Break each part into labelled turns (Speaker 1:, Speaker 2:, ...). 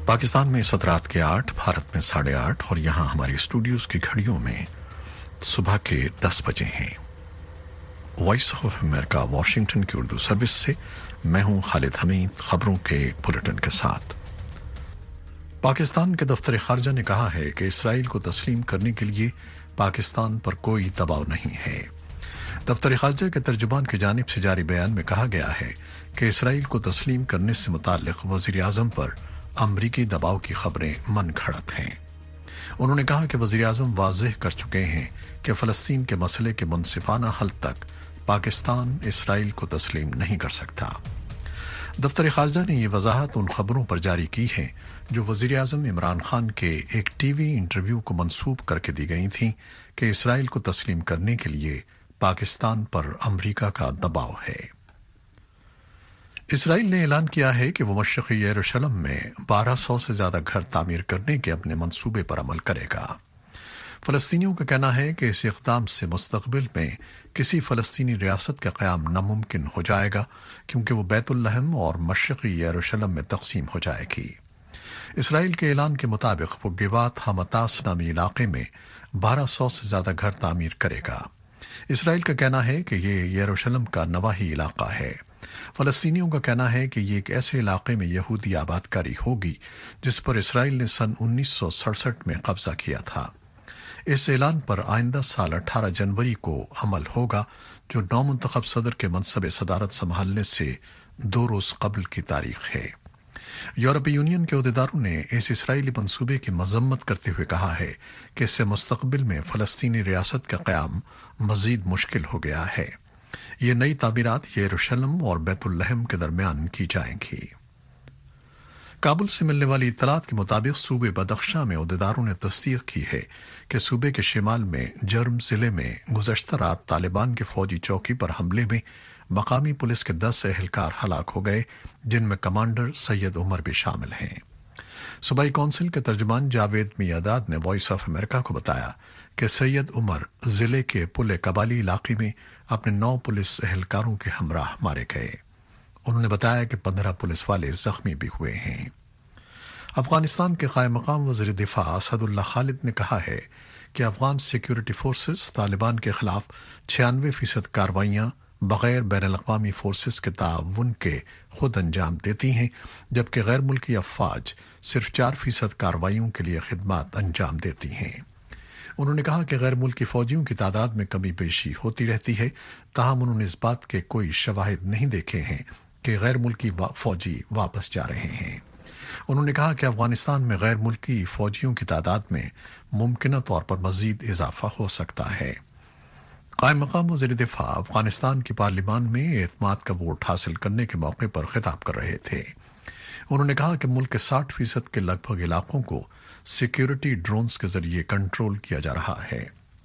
Speaker 1: पाकिस्तान में इस वक्त रात के 8, भारत में 8:30 और यहाँ हमारी स्टूडियोज की घड़ियों में सुबह के 10 बजे हैं। वॉइस ऑफ अमेरिका वॉशिंगटन की उर्दू सर्विस से मैं हूं खालिद हमीद, खबरों के बुलेटिन के साथ। पाकिस्तान के दफ्तर खारजा ने कहा है कि इसराइल को तस्लीम करने के लिए पाकिस्तान पर कोई दबाव नहीं है। दफ्तर खारजा के तर्जुमान की जानिब से जारी बयान में कहा गया है कि इसराइल को तस्लीम करने से मुताल्लिक वजीर आजम पर अमरीकी दबाव की खबरें मन घड़त हैं। उन्होंने कहा कि वजीर आजम वाज़ेह कर चुके हैं कि फलस्तीन के मसले के मुनसिफाना हल तक पाकिस्तान इसराइल को तस्लीम नहीं कर सकता। दफ्तर खारजा ने यह वजाहत उन खबरों पर जारी की है जो वजीर आजम इमरान खान के एक टीवी इंटरव्यू को मंसूब करके दी गई थी कि इसराइल को तस्लीम करने के लिए पाकिस्तान पर अमरीका का दबाव है। इसराइल ने ऐलान किया है कि वो मशरक़ी यरूशलेम में 1200 से ज्यादा घर तामीर करने के अपने मंसूबे पर अमल करेगा। फलस्तीनियों का कहना है कि इस इक़दाम से मुस्तक़बिल में किसी फलस्तीनी रियासत का क़याम नामुमकिन हो जाएगा, क्योंकि वो बैतुल-लहम और मशरक़ी यरूशलेम में तक़सीम हो जाएगी। इसराइल के ऐलान के मुताबिक वो गिवात हमतास नामी इलाके में 1200 से ज्यादा घर तामीर करेगा। इसराइल का कहना है कि ये यरूशलेम का नवाही इलाका है। फलस्तीनियों का कहना है कि ये एक ऐसे इलाके में यहूदी आबादकारी होगी जिस पर इसराइल ने सन 1967 में कब्जा किया था। इस ऐलान पर आइंदा साल 18 जनवरी को अमल होगा, जो नौमुंतखब सदर के मनसब सदारत संभालने से 2 रोज कबल की तारीख है। यूरोपीय यूनियन के अहदेदारों ने इस इसराइली मंसूबे की मजम्मत करते हुए कहा है कि इससे मुस्तकबिल में फलस्तीनी रियासत का क़याम मजीद मुश्किल हो गया है। ये नई तामीरात यरूशलेम और बैतुल-लहम के दरमियान की जाएंगी। काबुल से मिलने वाली इत्तलात के मुताबिक सूबे बदख्शां में अहदेदारों ने तस्दीक की है कि सूबे के शिमाल में जर्म जिले में गुज़श्ता रात तालिबान की फौजी चौकी पर हमले में मकामी पुलिस के 10 एहलकार हलाक हो गए, जिनमें कमांडर सैयद उमर भी शामिल हैं। सूबाई कौंसिल के तर्जुमान जावेद मियादाद ने वॉइस ऑफ अमेरिका को बताया कि सैयद उमर जिले के पुल कबाली इलाके में अपने 9 पुलिस एहलकारों के हमराह मारे गए। उन्होंने बताया कि 15 पुलिस वाले जख्मी भी हुए हैं। अफगानिस्तान के कायम मकाम वज़ीर दिफा असदुल्ला खालिद ने कहा है कि अफगान सिक्योरिटी फोर्सेस तालिबान के खिलाफ 96% कार्रवाइयां बगैर बैनुल-अक़वामी फोर्सेस के ताउन के खुद अंजाम देती हैं, जबकि गैर मुल्की अफवाज सिर्फ 4% कार्रवाइयों के लिए खिदमत अंजाम देती हैं। उन्होंने कहा कि गैर मुल्की फौजियों की तादाद में कमी पेशी होती रहती है, ताहम उन्होंने इस बात के कोई शवाहिद नहीं देखे हैं कि गैर मुल्की फौजी वापस जा रहे हैं। उन्होंने कहा कि अफगानिस्तान में गैर मुल्की फौजियों की तादाद में मुमकिन तौर पर मजीद इजाफा हो सकता है। कायम मकाम वज़ीर दिफा अफगानिस्तान की पार्लियामान में एतमाद का वोट हासिल करने के मौके पर खिताब कर रहे थे। उन्होंने कहा कि मुल्क के 60% के लगभग इलाकों को सिक्योरिटी ड्रोन्स के जरिए कंट्रोल किया जा रहा है।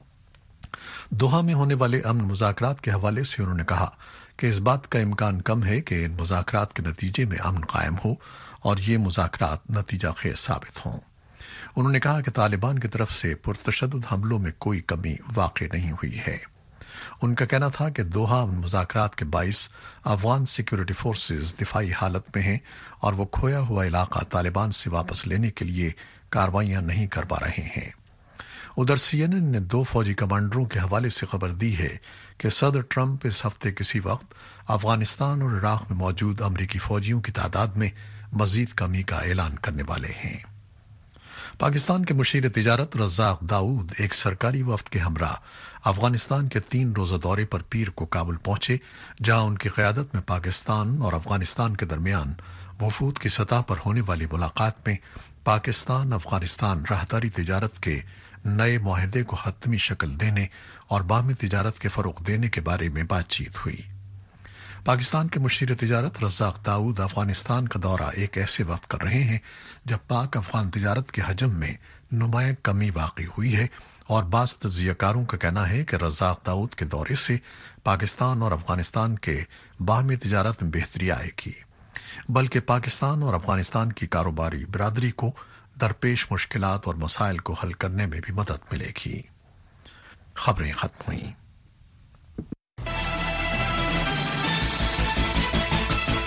Speaker 1: दोहा में होने वाले अमन मुज़ाकरात के हवाले से उन्होंने कहा कि इस बात का इम्कान कम है कि इन मुज़ाकरात के नतीजे में अमन कायम हो और ये मुज़ाकरात नतीजा खेज साबित हों। उन्होंने कहा कि तालिबान की तरफ से पुरतशद्दुद हमलों में कोई कमी वाक़ई नहीं हुई है। उनका कहना था कि दोहा मुज़ाकरात के बाइस अफगान सिक्योरिटी फोर्सेस दिफाई हालत में हैं और वो खोया हुआ इलाका तालिबान से वापस लेने के लिए कार्रवाइयां नहीं कर पा रहे हैं। उधर CNN ने 2 फौजी कमांडरों के हवाले से खबर दी है कि सदर ट्रंप इस हफ्ते किसी वक्त अफगानिस्तान और इराक में मौजूद अमरीकी फौजियों की तादाद में मजीद कमी का ऐलान करने वाले हैं। पाकिस्तान के मुशीर तिजारत रज़ाक दाऊद एक सरकारी वफ्द के हमरा अफगानिस्तान के 3 रोजा दौरे पर पीर को काबुल पहुंचे, जहां उनकी क़यादत में पाकिस्तान और अफगानिस्तान के दरमियान वफूद की सतह पर होने वाली मुलाकात में पाकिस्तान अफगानिस्तान राहदारी तिजारत के नए मुआहदे को हतमी शक्ल देने और बाहमी तिजारत के फरोग देने के बारे में बातचीत हुई। पाकिस्तान के मुशीर तिजारत रज़ाक दाऊद अफगानिस्तान का दौरा एक ऐसे वक्त कर रहे हैं जब पाक अफगान तिजारत के हजम में नुमाया कमी वाक़ई हुई है, और बाज़ तज्ज़ियाकारों का कहना है कि रज़ाक दाऊद के दौरे से पाकिस्तान और अफगानिस्तान के बाहमी तिजारत में बेहतरी आएगी, बल्कि पाकिस्तान और अफगानिस्तान की कारोबारी बिरादरी को दरपेश मुश्किलात और मसाइल को हल करने में भी मदद मिलेगी। खबरें खत्म हुई।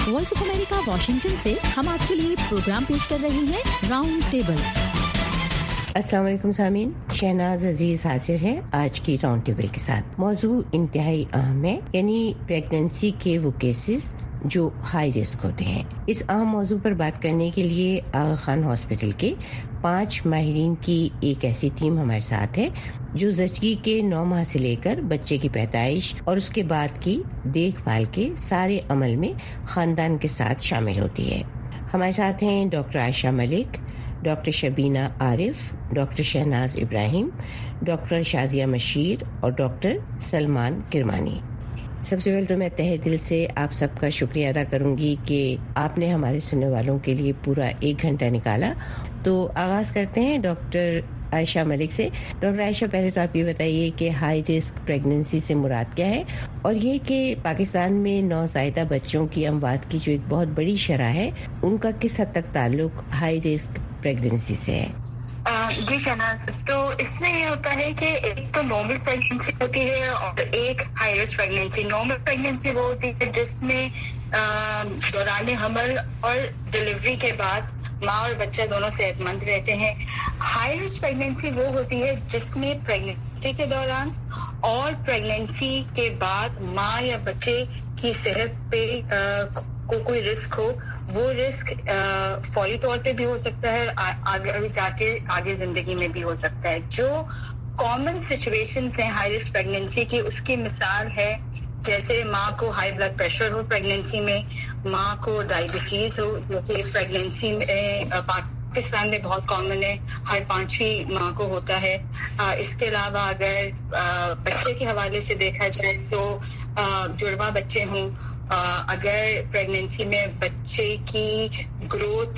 Speaker 2: وائس آف امریکہ واشنگٹن سے ہم آپ کے لیے پروگرام پیش کر رہے ہیں راؤنڈ ٹیبل۔
Speaker 3: السلام علیکم سامعین، شہناز عزیز حاضر ہے آج کی راؤنڈ ٹیبل کے ساتھ۔ موضوع انتہائی اہم ہے، یعنی پریگننسی کے وہ کیسز جو ہائی رسک ہوتے ہیں۔ اس اہم موضوع پر بات کرنے کے لیے آغا خان ہاسپٹل کے 5 ماہرین کی ایک ایسی ٹیم ہمارے ساتھ ہے جو زچگی کے 9 ماہ سے لے کر بچے کی پیدائش اور اس کے بعد کی دیکھ بھال کے سارے عمل میں خاندان کے ساتھ شامل ہوتی ہے۔ ہمارے ساتھ ہیں doctor Ayesha Malik, doctor Shabina Arif, doctor Shahnaz Ibrahim, doctor Shazia Mushir اور ڈاکٹر سلمان کرمانی۔ سب سے پہلے تو میں تہہ دل سے آپ سب کا شکریہ ادا کروں گی کہ آپ نے ہمارے سننے والوں کے لیے پورا 1 گھنٹہ نکالا۔ تو آغاز کرتے ہیں ڈاکٹر عائشہ ملک سے۔ ڈاکٹر عائشہ، پہلے تو آپ یہ بتائیے کہ ہائی رسک پریگننسی سے مراد کیا ہے، اور یہ کہ پاکستان میں نوزائیدہ بچوں کی اموات کی جو ایک بہت بڑی شرح ہے، ان کا کس حد تک تعلق ہائی رسک پریگننسی سے ہے؟
Speaker 4: جی شہناز، تو اس میں یہ ہوتا ہے کہ ایک تو نارمل پریگننسی ہوتی ہے اور ایک high risk pregnancy. Normal pregnancy وہ ہوتی ہے جس میں دوران حمل اور ڈلیوری کے بعد ماں اور بچہ دونوں صحت مند رہتے ہیں۔ ہائی رسک پریگننسی وہ ہوتی ہے جس میں پریگننسی کے دوران اور پریگننسی کے بعد ماں یا بچے کی صحت پہ کوئی رسک ہو۔ وہ رسک فوری طور پہ بھی ہو سکتا ہے، آگے جا کے آگے زندگی میں بھی ہو سکتا ہے۔ جو کامن سچویشنز ہیں ہائی رسک پریگننسی کی، اس کی مثال ہے جیسے ماں کو ہائی بلڈ پریشر ہو پریگننسی میں، ماں کو ڈائبٹیز ہو جو کہ پریگننسی میں پاکستان میں بہت کامن ہے، ہر 5ویں ماں کو ہوتا ہے۔ اس کے علاوہ اگر بچے کے حوالے سے دیکھا جائے تو جڑواں بچے ہوں، اگر پریگننسی میں بچے کی گروتھ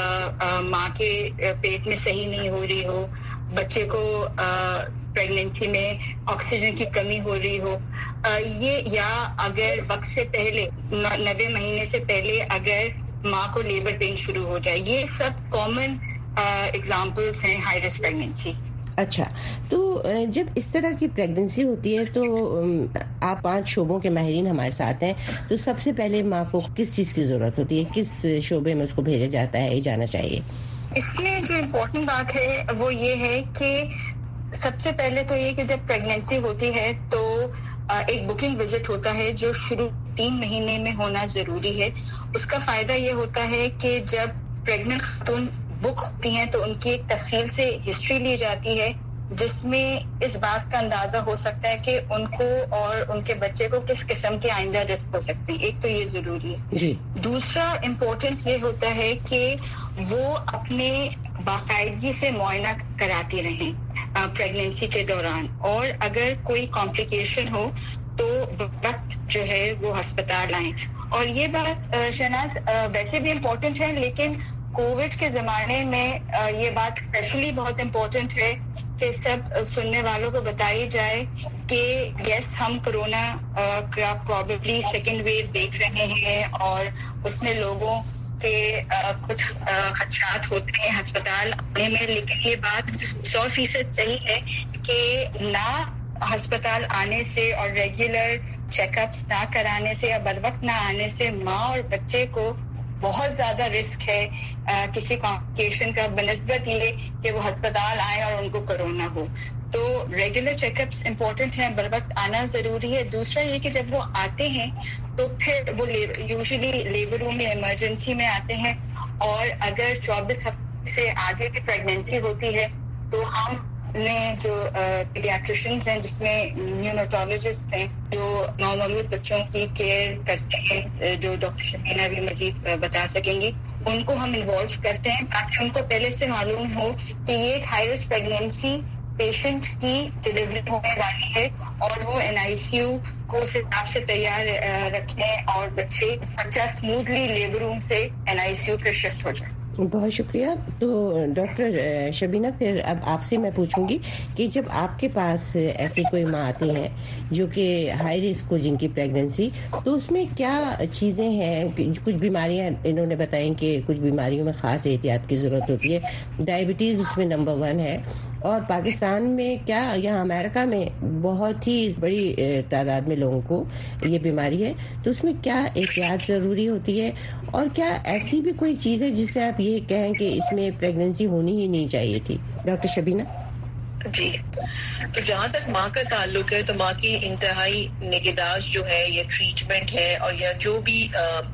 Speaker 4: ماں کے پیٹ میں صحیح نہیں ہو رہی ہو، بچے کو پریگننسی میں آکسیجن کی کمی ہو رہی ہو، یہ یا اگر وقت سے پہلے 90 مہینے سے پہلے اگر ماں کو لیبر پین شروع ہو جائے، یہ سب کامن ایگزامپلس ہیں ہائی رسک پریگننسی۔
Speaker 3: اچھا، تو جب اس طرح کی پریگننسی ہوتی ہے تو آپ 5 شعبوں کے ماہرین ہمارے ساتھ ہیں، تو سب سے پہلے ماں کو کس چیز کی ضرورت ہوتی ہے، کس شعبے میں اس کو بھیجا جاتا ہے، جانا چاہیے؟
Speaker 4: اس میں جو امپورٹنٹ بات ہے وہ یہ ہے کہ سب سے پہلے تو یہ کہ جب پریگننسی ہوتی ہے تو ایک بکنگ وزٹ ہوتا ہے جو شروع 3 مہینے میں ہونا ضروری ہے۔ اس کا فائدہ یہ ہوتا ہے کہ جب پریگننٹ خاتون بک ہوتی ہیں تو ان کی ایک تفصیل سے ہسٹری لی جاتی ہے جس میں اس بات کا اندازہ ہو سکتا ہے کہ ان کو اور ان کے بچے کو کس قسم کے آئندہ رسک ہو سکتے ہیں۔ ایک تو یہ ضروری ہے
Speaker 3: جی۔
Speaker 4: دوسرا امپورٹنٹ یہ ہوتا ہے کہ وہ اپنے باقاعدگی سے معائنہ کراتی رہیں پریگننسی کے دوران، اور اگر کوئی کمپلیکیشن ہو تو وقت جو ہے وہ ہسپتال آئیں۔ اور یہ بات شہناز ویسے بھی امپورٹنٹ ہے، لیکن کووڈ کے زمانے میں یہ بات اسپیشلی بہت امپورٹنٹ ہے کہ سب سننے والوں کو بتائی جائے کہ یس، ہم کورونا کا پروبیبلی 2nd ویو دیکھ رہے ہیں اور اس میں لوگوں کے کچھ خدشات ہوتے ہیں ہسپتال آنے میں، لیکن یہ بات 100% صحیح ہے کہ نہ ہسپتال آنے سے اور ریگولر چیک اپس نہ کرانے سے یا بروقت نہ آنے سے ماں اور بچے کو بہت زیادہ رسک ہے کسی کمپلیکیشن کا بنسبت یہ کہ وہ ہسپتال آئے اور ان کو کرونا ہو۔ تو ریگولر چیک اپس امپورٹنٹ ہیں، بروقت آنا ضروری ہے۔ دوسرا یہ کہ جب وہ آتے ہیں تو پھر وہ یوزلی لیبر روم میں ایمرجنسی میں آتے ہیں، اور اگر 24 ہفتے سے آگے کی پریگننسی ہوتی ہے تو ہم نے جو پیڈیاٹریشنز ہیں جس میں نیونیٹولوجسٹ ہیں جو نومولود بچوں کی کیئر کرتے ہیں، جو ڈاکٹر شبینہ بھی مزید بتا سکیں گی، ان کو ہم انوالو کرتے ہیں تاکہ ان کو پہلے سے معلوم ہو کہ یہ ایک ہائی رسک پریگننسی پیشنٹ کی ڈلیوری ہونے والی ہے اور وہ NICU کو اس حساب سے تیار رکھیں اور بچہ اسموتھلی لیبر روم سے NICU پہ شفٹ ہو جائے۔
Speaker 3: بہت شکریہ۔ تو ڈاکٹر شبینہ، پھر اب آپ سے میں پوچھوں گی کہ جب آپ کے پاس ایسی کوئی ماں آتی ہیں جو کہ ہائی رسک ہو جن کی پریگننسی، تو اس میں کیا چیزیں ہیں؟ کچھ بیماریاں انہوں نے بتائیں کہ کچھ بیماریوں میں خاص احتیاط کی ضرورت ہوتی ہے، ڈائبٹیز اس میں نمبر 1 ہے، اور پاکستان میں کیا یہاں امریکہ میں بہت ہی بڑی تعداد میں لوگوں کو یہ بیماری ہے، تو اس میں کیا احتیاط ضروری ہوتی ہے، اور کیا ایسی بھی کوئی چیز ہے جس میں آپ یہ کہیں کہ اس میں پریگننسی ہونی ہی نہیں چاہیے تھی؟ ڈاکٹر شبینہ
Speaker 5: جی، تو جہاں تک ماں کا تعلق ہے تو ماں کی انتہائی نگہداشت جو ہے یا ٹریٹمنٹ ہے اور یا جو بھی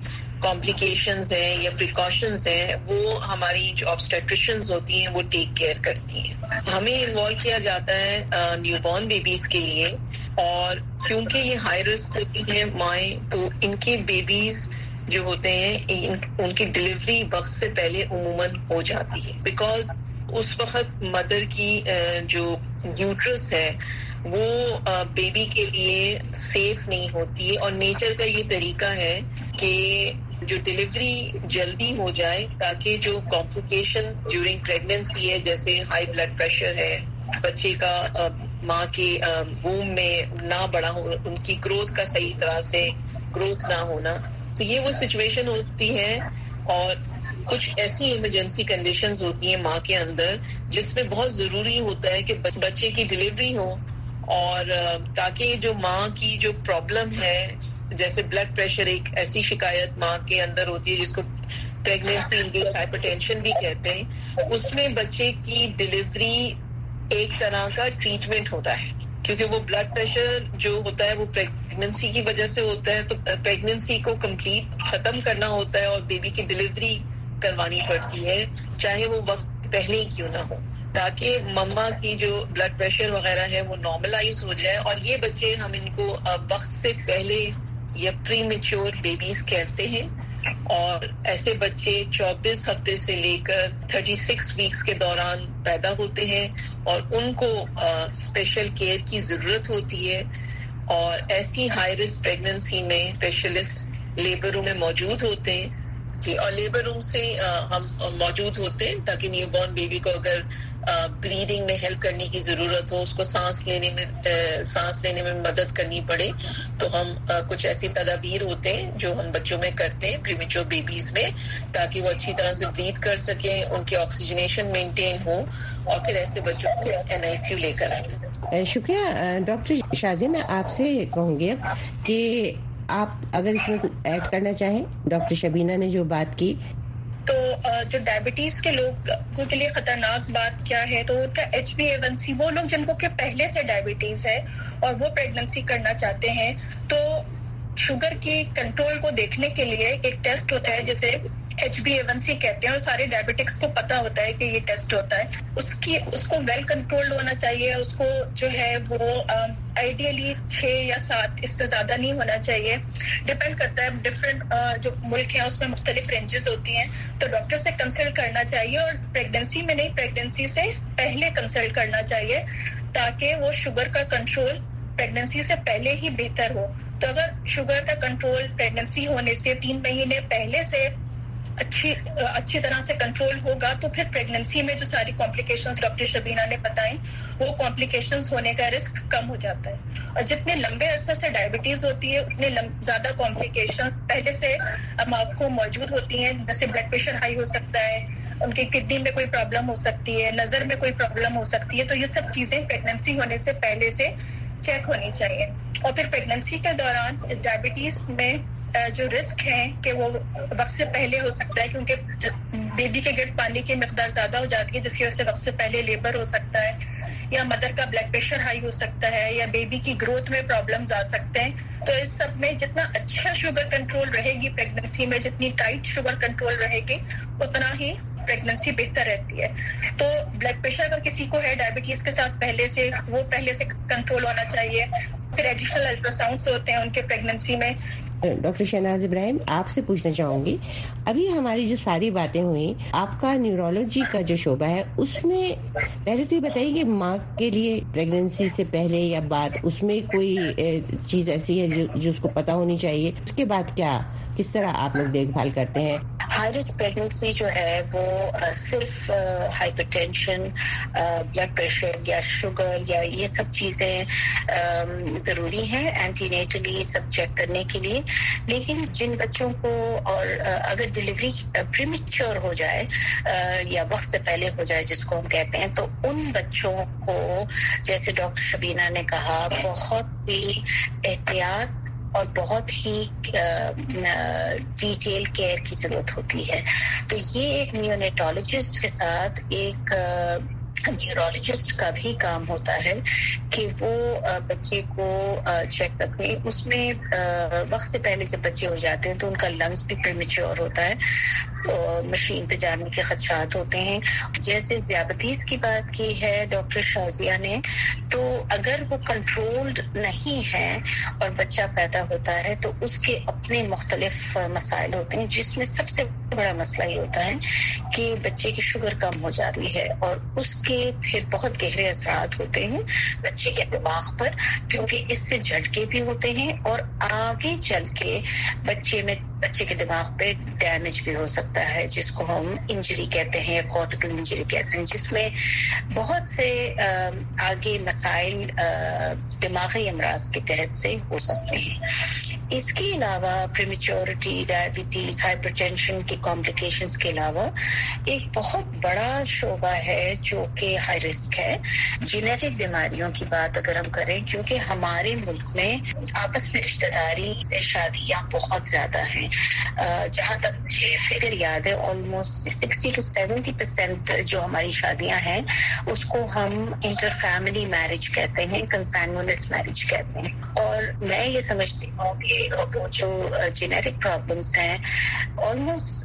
Speaker 5: کمپلیکیشنز ہیں یا پریکاشنز ہیں وہ ہماری جو آبسٹیٹریشنز ہوتی ہیں وہ ٹیک کیئر کرتی ہیں. ہمیں انوالو کیا جاتا ہے نیو بورن بیبیز کے لیے، اور کیونکہ یہ ہائی رسک ہوتی ہیں مائیں، تو ان کے بیبیز جو ہوتے ہیں ان کی ڈلیوری وقت سے پہلے عموماً ہو جاتی ہے، بیکاز اس وقت مدر کی جو یوٹرس ہے وہ بیبی کے لیے سیف نہیں ہوتی ہے، اور نیچر کا یہ طریقہ ہے کہ جو ڈلیوری جلدی ہو جائے تاکہ جو کمپلیکیشن ڈیورنگ پریگننسی ہے، جیسے ہائی بلڈ پریشر ہے، بچے کا ماں کے ووم میں نہ بڑا ہو، ان کی گروتھ کا صحیح طرح سے گروتھ نہ ہونا، تو یہ وہ سچویشن ہوتی ہے. اور کچھ ایسی ایمرجنسی کنڈیشنز ہوتی ہیں ماں کے اندر جس میں بہت ضروری ہوتا ہے کہ بچے کی ڈلیوری ہو، اور تاکہ جو ماں کی جو پرابلم ہے، جیسے بلڈ پریشر ایک ایسی شکایت ماں کے اندر ہوتی ہے جس کو پریگننسی انڈیوس ہائپر ٹینشن بھی کہتے ہیں، اس میں بچے کی ڈلیوری ایک طرح کا ٹریٹمنٹ ہوتا ہے، کیونکہ وہ بلڈ پریشر جو ہوتا ہے وہ پریگننسی کی وجہ سے ہوتا ہے، تو پریگننسی کو کمپلیٹ ختم کرنا ہوتا ہے اور بیبی کی ڈلیوری کروانی پڑتی ہے، چاہے وہ وقت پہلے ہی کیوں نہ ہو، تاکہ مما کی جو بلڈ پریشر وغیرہ ہے وہ نارملائز ہو جائے. اور یہ بچے ہم ان کو وقت سے پہلے یا پری میچور بیبیز کہتے ہیں، اور ایسے بچے 24 ہفتے سے لے کر 36 ویکس کے دوران پیدا ہوتے ہیں، اور ان کو اسپیشل کیئر کی ضرورت ہوتی ہے. اور ایسی ہائی رسک پریگننسی میں اسپیشلسٹ لیبر روم میں موجود ہوتے ہیں جی، اور لیبر روم سے ہم موجود ہوتے ہیں تاکہ نیو بورن بیبی کو اگر بریدنگ میں ہیلپ کرنے کی ضرورت ہو، اس کو سانس لینے میں مدد کرنی پڑے، تو ہم کچھ ایسی تدابیر ہوتے ہیں جو ہم بچوں میں کرتے ہیں پریمیچور بیبیز میں، تاکہ وہ اچھی طرح سے برید کر سکیں، ان کی آکسیجنیشن مینٹین ہو، اور پھر ایسے بچوں کو NICU لے کر آئیں.
Speaker 3: شکریہ. ڈاکٹر شازیہ، میں آپ سے کہوں گی کہ آپ اگر اس میں کچھ ایڈ کرنا چاہیں. ڈاکٹر شبینہ نے جو بات کی،
Speaker 6: تو جو ڈائبٹیز کے لوگوں کے لیے خطرناک بات کیا ہے، تو ان کا HbA1c، وہ لوگ جن کو کہ پہلے سے ڈائبٹیز ہے اور وہ پریگننسی کرنا چاہتے ہیں، تو شوگر کی کنٹرول کو دیکھنے کے لیے ایک ٹیسٹ ہوتا ہے جسے HbA1c کہتے ہیں، اور سارے ڈائبٹکس کو پتا ہوتا ہے کہ یہ ٹیسٹ ہوتا ہے. اس کو ویل کنٹرولڈ ہونا چاہیے، اس کو جو ہے وہ آئیڈیلی 6 یا 7، اس سے زیادہ نہیں ہونا چاہیے. ڈپینڈ کرتا ہے، ڈفرینٹ جو ملک ہیں اس میں مختلف رینجز ہوتی ہیں، تو ڈاکٹر سے کنسلٹ کرنا چاہیے، اور پریگننسی میں نہیں، پریگننسی سے پہلے کنسلٹ کرنا چاہیے، تاکہ وہ شوگر کا کنٹرول پریگننسی سے پہلے ہی بہتر ہو. تو اگر شوگر کا کنٹرول پریگننسی ہونے سے 3 مہینے پہلے سے اچھی طرح سے کنٹرول ہوگا، تو پھر پریگننسی میں جو ساری کمپلیکیشنز ڈاکٹر شبینہ نے بتائیں، وہ کمپلیکیشنز ہونے کا رسک کم ہو جاتا ہے. اور جتنے لمبے عرصے سے ڈائبٹیز ہوتی ہے اتنے زیادہ کمپلیکیشن پہلے سے آپ کو موجود ہوتی ہیں، جیسے بلڈ پریشر ہائی ہو سکتا ہے، ان کی کڈنی میں کوئی پرابلم ہو سکتی ہے، نظر میں کوئی پرابلم ہو سکتی ہے. تو یہ سب چیزیں پریگننسی ہونے سے پہلے سے چیک ہونی چاہیے. اور پھر پریگننسی کے دوران ڈائبٹیز میں جو رسک ہیں کہ وہ وقت سے پہلے ہو سکتا ہے، کیونکہ بیبی کے گرد پانی کی مقدار زیادہ ہو جاتی ہے، جس کی وجہ سے وقت سے پہلے لیبر ہو سکتا ہے، یا مدر کا بلڈ پریشر ہائی ہو سکتا ہے، یا بیبی کی گروتھ میں پرابلمز آ سکتے ہیں. تو اس سب میں جتنا اچھا شوگر کنٹرول رہے گی پریگننسی میں، جتنی ٹائٹ شوگر کنٹرول رہے گی، اتنا ہی پریگننسی بہتر رہتی ہے. تو بلڈ پریشر اگر کسی کو ہے ڈائبٹیز کے ساتھ پہلے سے کنٹرول ہونا چاہیے. پھر ایڈیشنل الٹرا ساؤنڈس ہوتے ہیں ان کے پریگننسی میں.
Speaker 3: ڈاکٹر شہناز ابراہیم، آپ سے پوچھنا چاہوں گی، ابھی ہماری جو ساری باتیں ہوئیں، آپ کا نیورولوجی کا جو شعبہ ہے اس میں پہلے تو یہ بتائیے کہ ماں کے لیے پریگننسی سے پہلے یا بعد اس میں کوئی چیز ایسی ہے جو اس کو پتا ہونی چاہیے، اس کے بعد کس طرح آپ لوگ دیکھ بھال کرتے ہیں؟
Speaker 5: हाई रिस्क प्रेगनेंसी जो है वो सिर्फ हाइपरटेंशन, ब्लड प्रेशर या शुगर या ये सब चीजें जरूरी है एंटीनेटली सब चेक करने के लिए, लेकिन जिन बच्चों को और अगर डिलीवरी प्रीमेच्योर हो जाए या वक्त से पहले हो जाए जिसको हम कहते हैं, तो उन बच्चों को जैसे डॉक्टर शबीना ने कहा बहुत ही एहतियात और बहुत ही डिटेल केयर की जरूरत होती है। तो ये एक नियोनेटोलॉजिस्ट के साथ एक न्यूरोलॉजिस्ट का भी काम होता है कि वो बच्चे को चेक रखें। उसमें वक्त से पहले जब बच्चे हो जाते हैं तो उनका लंग्स भी प्रीमेच्योर होता है, मशीन पे जाने के खदशात होते हैं। जैसे ज़ियाबतीस की बात की है डॉक्टर शाजिया ने, तो अगर वो कंट्रोल्ड नहीं है और बच्चा पैदा होता है तो उसके अपने मुख्तलिफ मसाइल होते हैं, जिसमें सबसे बड़ा मसला ये होता है कि बच्चे की शुगर कम हो जाती है और उसके फिर बहुत गहरे असरात होते हैं बच्चे के दिमाग पर, क्योंकि इससे झटके भी होते हैं और आगे चल के बच्चे के दिमाग पे डैमेज भी हो सकता है, जिसको हम इंजरी कहते हैं या कॉर्टिकल इंजरी कहते हैं, जिसमें बहुत से आगे मसाइल दिमागी अमराज के तहत से हो सकते हैं। इसके अलावा प्रीमेच्योरिटी, डायबिटीज, हाइपरटेंशन की कॉम्प्लिकेशंस के अलावा एक बहुत बड़ा शोबा है जो कि हाई रिस्क है, जेनेटिक बीमारियों की बात अगर हम करें, क्योंकि हमारे मुल्क में आपस में रिश्तेदारी से शादियां बहुत ज्यादा हैं। जहां तक मुझे फिगर याद है ऑलमोस्ट 60 to 70% जो हमारी शादियां हैं उसको हम इंटर फैमिली मैरिज कहते हैं, कंसैंगुइनस मैरिज कहते हैं। और मैं ये समझती हूँ कि वो जो जेनेटिक प्रॉब्लम्स हैं ऑलमोस्ट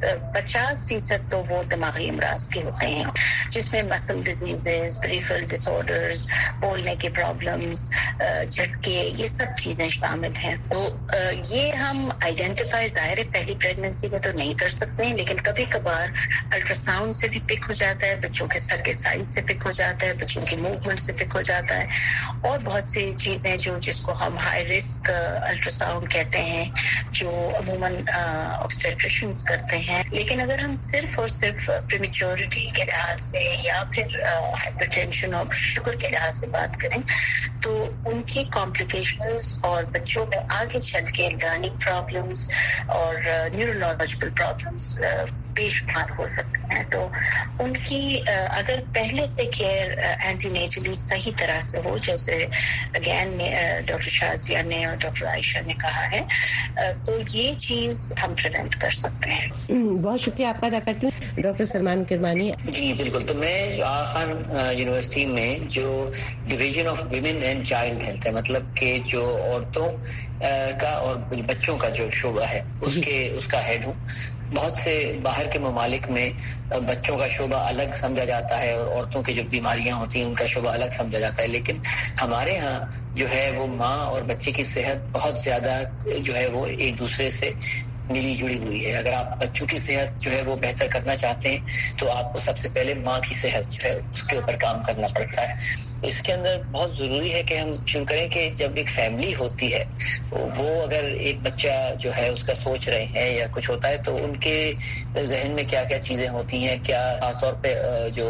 Speaker 5: 50% तो वो दिमागी अमराज के होते हैं, जिसमें मसल डिजीजेस, पेरिफेरल डिसऑर्डर्स, बोलने के प्रॉब्लम्स, झटके, ये सब चीजें शामिल हैं। तो ये हम आइडेंटिफाई जाहिर है पहली प्रेगनेंसी में तो नहीं कर सकते हैं, लेकिन कभी कभार अल्ट्रासाउंड से भी पिक हो जाता है, बच्चों के सर के साइज से पिक हो जाता है, बच्चों की मूवमेंट से पिक हो जाता है, और बहुत सी चीजें जो जिसको हम हाई रिस्क अल्ट्रासाउंड कहते हैं जो अमूमन ऑब्स्टेट्रिशियंस करते हैं। लेकिन अगर हम सिर्फ और सिर्फ प्रीमेच्योरिटी के लिहाज से या फिर हाइपरटेंशन और शुगर के लिहाज से बात करें तो उनकी कॉम्प्लिकेशंस और बच्चों में आगे चल के लर्निंग प्रॉब्लम्स और न्यूरोलॉजिकल प्रॉब्लम्स बेशुमार हो सकते हैं। तो उनकी अगर पहले से केयर एंटीनेटली सही तरह से हो, जैसे अगेन डॉक्टर शाजिया ने और डॉक्टर आयशा ने कहा है, तो ये चीज हम प्रिवेंट कर सकते हैं।
Speaker 3: बहुत शुक्रिया आपका अदा करती हूँ डॉक्टर सलमान किरमानी।
Speaker 7: जी बिल्कुल। तो मैं आगा खान यूनिवर्सिटी में जो division of women and child health है, मतलब कि जो औरतों का और बच्चों का जो शोबा है उसका हेड हूँ। बहुत से बाहर के ममालिक में बच्चों का शोबा अलग समझा जाता है और औरतों की जो बीमारियां होती हैं उनका शोबा अलग समझा जाता है, लेकिन हमारे यहाँ जो है वो माँ और बच्चे की सेहत बहुत ज्यादा जो है वो एक दूसरे से मिली जुड़ी हुई है। अगर आप बच्चों की सेहत जो है वो बेहतर करना चाहते हैं तो आपको सबसे पहले माँ की सेहत जो है उसके ऊपर काम करना पड़ता है। इसके अंदर बहुत जरूरी है कि हम शुरू करें कि जब एक फैमिली होती है तो वो अगर एक बच्चा जो है उसका सोच रहे हैं या कुछ होता है तो उनके जहन में क्या क्या चीजें होती हैं, क्या खासतौर पे जो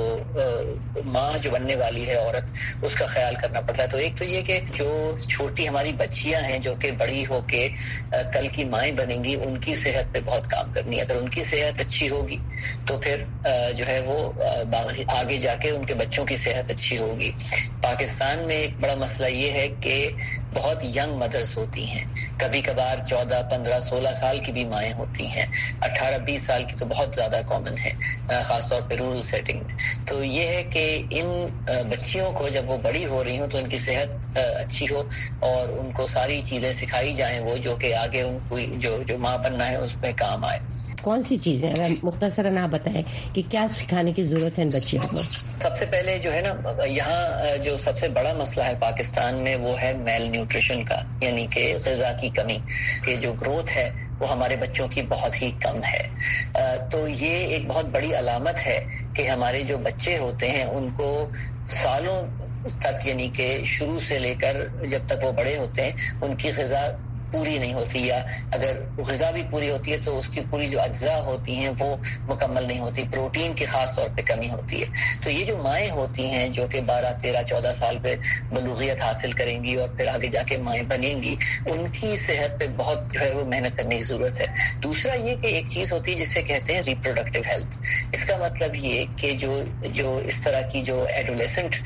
Speaker 7: माँ जो बनने वाली है औरत, उसका ख्याल करना पड़ता है। तो एक तो ये कि जो छोटी हमारी बच्चियां हैं जो कि बड़ी होके कल की माएँ बनेंगी, उनकी सेहत पे बहुत काम करनी है। अगर उनकी सेहत अच्छी होगी तो फिर जो है वो आगे जाके उनके बच्चों की सेहत अच्छी होगी। पाकिस्तान में एक बड़ा मसला ये है कि बहुत यंग मदर्स होती हैं, कभी कभार 14, 15, 16 साल की भी माएँ होती हैं, 18, 20 साल की तो बहुत ज्यादा कॉमन है, खासतौर पे रूरल सेटिंग में। तो ये है कि इन बच्चियों को जब वो बड़ी हो रही हो तो उनकी सेहत अच्छी हो और उनको सारी चीजें सिखाई जाएं वो जो कि आगे उनको जो माँ बनना है उसमें काम आए।
Speaker 3: कौन सी चीजें अगर मुख्तसरन आप बताएं कि क्या सिखाने की जरूरत है इन बच्चियों को?
Speaker 7: सबसे पहले जो है ना, यहाँ जो सबसे बड़ा मसला है पाकिस्तान में वो है मेल न्यूट्रिशन का, यानी कि ग़िज़ा की कमी, कि जो ग्रोथ है वो हमारे बच्चों की बहुत ही कम है। तो ये एक बहुत बड़ी अलामत है कि हमारे जो बच्चे होते हैं उनको सालों तक, यानी कि शुरू से लेकर जब तक वो बड़े होते हैं, उनकी ग़िज़ा پوری نہیں ہوتی, یا اگر غذا بھی پوری ہوتی ہے تو اس کی پوری جو اجزاء ہوتی ہیں وہ مکمل نہیں ہوتی, پروٹین کی خاص طور پہ کمی ہوتی ہے. تو یہ جو مائیں ہوتی ہیں جو کہ 12, 13, 14 سال پہ بلوغیت حاصل کریں گی اور پھر آگے جا کے مائیں بنیں گی, ان کی صحت پہ بہت جو ہے وہ محنت کرنے کی ضرورت ہے. دوسرا یہ کہ ایک چیز ہوتی ہے جسے کہتے ہیں ریپروڈکٹیو ہیلتھ. اس کا مطلب یہ کہ جو اس طرح کی جو ایڈولیسنٹ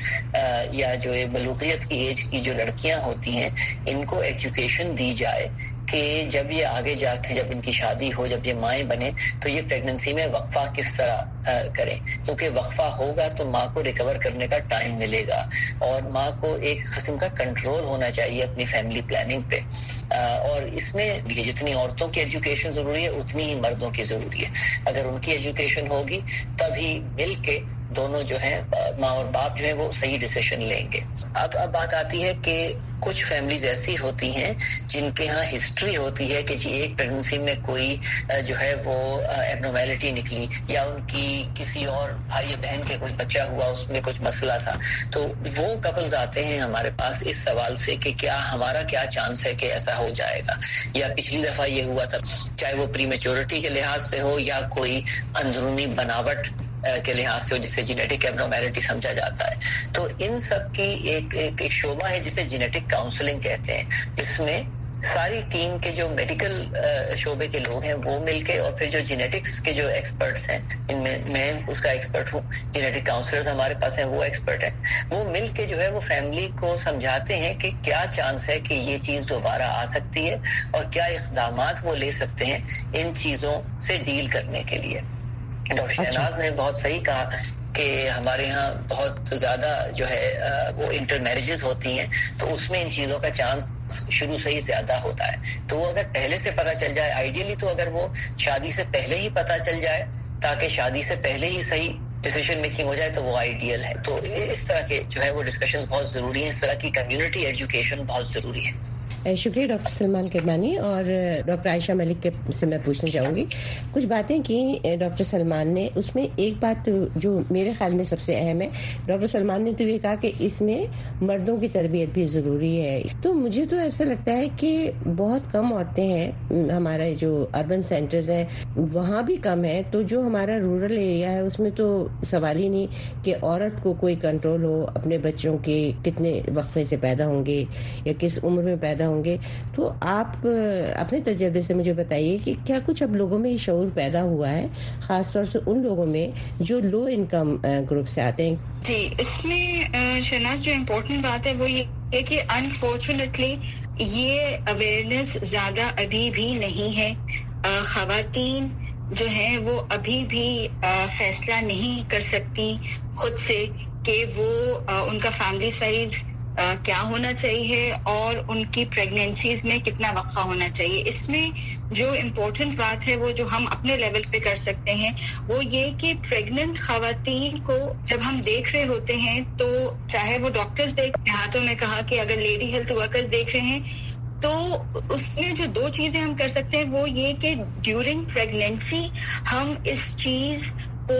Speaker 7: یا جو بلوغیت کی ایج کی جو لڑکیاں ہوتی ہیں, ان کو ایجوکیشن دی جائے کہ جب یہ آگے جا کے جب ان کی شادی ہو, جب یہ مائیں بنے, تو یہ پریگننسی میں وقفہ کس طرح کریں, کیونکہ وقفہ ہوگا تو ماں کو ریکور کرنے کا ٹائم ملے گا, اور ماں کو ایک قسم کا کنٹرول ہونا چاہیے اپنی فیملی پلاننگ پہ. اور اس میں جتنی عورتوں کی ایجوکیشن ضروری ہے اتنی ہی مردوں کی ضروری ہے. اگر ان کی ایجوکیشن ہوگی تبھی مل کے دونوں جو ہیں ماں اور باپ جو ہیں وہ صحیح ڈیسیشن لیں گے. اب بات آتی ہے کہ کچھ فیملیز ایسی ہوتی ہیں جن کے ہاں ہسٹری ہوتی ہے کہ جی ایک پریگننسی میں کوئی جو ہے وہ ایبنارمیلٹی نکلی, یا ان کی کسی اور بھائی بہن کے کوئی بچہ ہوا, اس میں کچھ مسئلہ تھا. تو وہ کپلز آتے ہیں ہمارے پاس اس سوال سے کہ کیا ہمارا کیا چانس ہے کہ ایسا ہو جائے گا, یا پچھلی دفعہ یہ ہوا تھا, چاہے وہ پری میچورٹی کے لحاظ سے ہو یا کوئی اندرونی بناوٹ کے لحاظ سے جسے جینیٹک ایبنارمیلٹی سمجھا جاتا ہے. تو ان سب کی ایک شعبہ ہے جسے جینیٹک کاؤنسلنگ کہتے ہیں, جس میں ساری ٹیم کے جو میڈیکل شعبے کے لوگ ہیں وہ مل کے, اور پھر جو جینیٹکس کے جو ایکسپرٹس ہیں, ان میں اس کا ایکسپرٹ ہوں, جینیٹک کاؤنسلرز ہمارے پاس ہیں وہ ایکسپرٹ ہیں, وہ مل کے جو ہے وہ فیملی کو سمجھاتے ہیں کہ کیا چانس ہے کہ یہ چیز دوبارہ آ سکتی ہے, اور کیا اقدامات وہ لے سکتے ہیں ان چیزوں سے ڈیل کرنے کے لیے. ڈاکٹر شہناز نے بہت صحیح کہا کہ ہمارے ہاں بہت زیادہ جو ہے وہ انٹر میرجز ہوتی ہیں, تو اس میں ان چیزوں کا چانس شروع سے ہی زیادہ ہوتا ہے. تو وہ اگر پہلے سے پتہ چل جائے, آئیڈیلی تو اگر وہ شادی سے پہلے ہی پتہ چل جائے تاکہ شادی سے پہلے ہی صحیح ڈیسیشن میکنگ ہو جائے تو وہ آئیڈیل ہے. تو اس طرح کے جو ہے وہ ڈسکشنز بہت ضروری ہیں, اس طرح کی کمیونٹی ایجوکیشن بہت ضروری ہے.
Speaker 3: شکریہ ڈاکٹر سلمان کرمانی. اور ڈاکٹر عائشہ ملک سے میں پوچھنا چاہوں گی, کچھ باتیں کی ڈاکٹر سلمان نے, اس میں ایک بات جو میرے خیال میں سب سے اہم ہے, ڈاکٹر سلمان نے تو یہ کہا کہ اس میں مردوں کی تربیت بھی ضروری ہے. تو مجھے تو ایسا لگتا ہے کہ بہت کم عورتیں ہیں, ہمارے جو اربن سینٹرز ہیں وہاں بھی کم ہے, تو جو ہمارا رورل ایریا ہے اس میں تو سوال ہی نہیں کہ عورت کو کوئی کنٹرول ہو اپنے بچوں کے کتنے وقفے سے پیدا ہوں گے یا کس عمر میں پیدا ہوں گے. تو آپ اپنے تجربے سے مجھے بتائیے کہ کیا کچھ اب لوگوں میں شعور پیدا ہوا ہے, خاص طور سے ان لوگوں میں جو لو انکم گروپ سے آتے ہیں.
Speaker 4: جی, اس میں شہناز جو امپورٹنٹ بات ہے وہ یہ ہے کہ انفارچونیٹلی یہ اویئرنیس زیادہ ابھی بھی نہیں ہے. خواتین جو ہیں وہ ابھی بھی فیصلہ نہیں کر سکتی خود سے کہ وہ ان کا فیملی سائز کیا ہونا چاہیے اور ان کی پریگنینسیز میں کتنا وقفہ ہونا چاہیے. اس میں جو امپورٹنٹ بات ہے وہ جو ہم اپنے لیول پہ کر سکتے ہیں وہ یہ کہ پریگننٹ خواتین کو جب ہم دیکھ رہے ہوتے ہیں تو چاہے وہ ڈاکٹرز دیہاتوں میں کہا کہ اگر لیڈی ہیلتھ ورکرز دیکھ رہے ہیں تو اس میں جو دو چیزیں ہم کر سکتے ہیں وہ یہ کہ ڈیورنگ پریگنینسی ہم اس چیز کو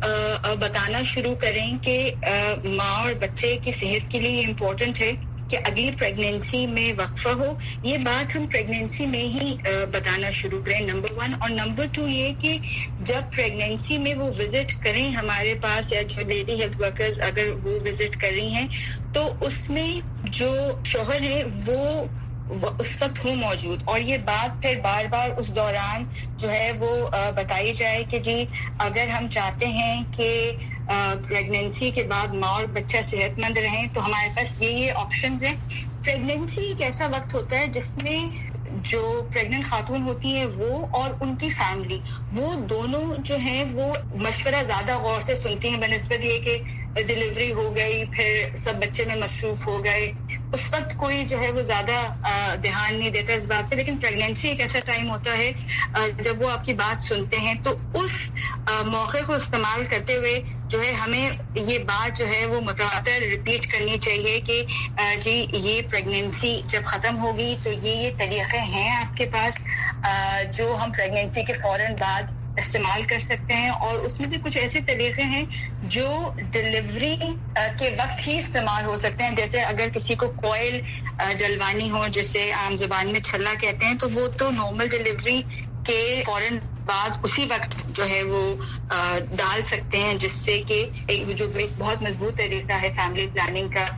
Speaker 4: بتانا شروع کریں کہ ماں اور بچے کی صحت کے لیے امپورٹنٹ ہے کہ اگلی پریگنینسی میں وقفہ ہو. یہ بات ہم پریگنینسی میں ہی بتانا شروع کریں, نمبر 1. اور نمبر 2 یہ کہ جب پریگنینسی میں وہ وزٹ کریں ہمارے پاس, یا جو لیڈی ہیلتھ ورکرز اگر وہ وزٹ کر رہی ہیں تو اس میں جو شوہر ہیں وہ اس وقت ہوں موجود, اور یہ بات پھر بار بار اس دوران جو ہے وہ بتائی جائے کہ جی اگر ہم چاہتے ہیں کہ پریگنینسی کے بعد ماں اور بچہ صحت مند رہیں تو ہمارے پاس یہ آپشنز ہیں. پریگنینسی ایک ایسا وقت ہوتا ہے جس میں جو پریگننٹ خاتون ہوتی ہے وہ اور ان کی فیملی وہ دونوں جو ہیں وہ مشورہ زیادہ غور سے سنتی ہیں بنسبت یہ کہ ڈلیوری ہو گئی پھر سب بچے میں مصروف ہو گئے, اس وقت کوئی جو ہے وہ زیادہ دھیان نہیں دیتا اس بات پہ. لیکن پریگنینسی ایک ایسا ٹائم ہوتا ہے جب وہ آپ کی بات سنتے ہیں, تو اس موقع کو استعمال کرتے ہوئے جو ہے ہمیں یہ بات جو ہے وہ متواتر ریپیٹ کرنی چاہیے کہ جی یہ پریگنینسی جب ختم ہوگی تو یہ طریقے ہیں آپ کے پاس جو ہم پریگنینسی کے فوراً بعد استعمال کر سکتے ہیں, اور اس میں سے کچھ ایسے طریقے ہیں جو ڈلیوری کے وقت ہی استعمال ہو سکتے ہیں. جیسے اگر کسی کو کوئل डलवानी हो, जिसे आम जुबान में छल्ला कहते हैं, तो वो तो नॉर्मल डिलीवरी के फौरन बाद उसी वक्त जो है वो डाल सकते हैं, जिससे कि जो एक बहुत मजबूत तरीका है फैमिली प्लानिंग का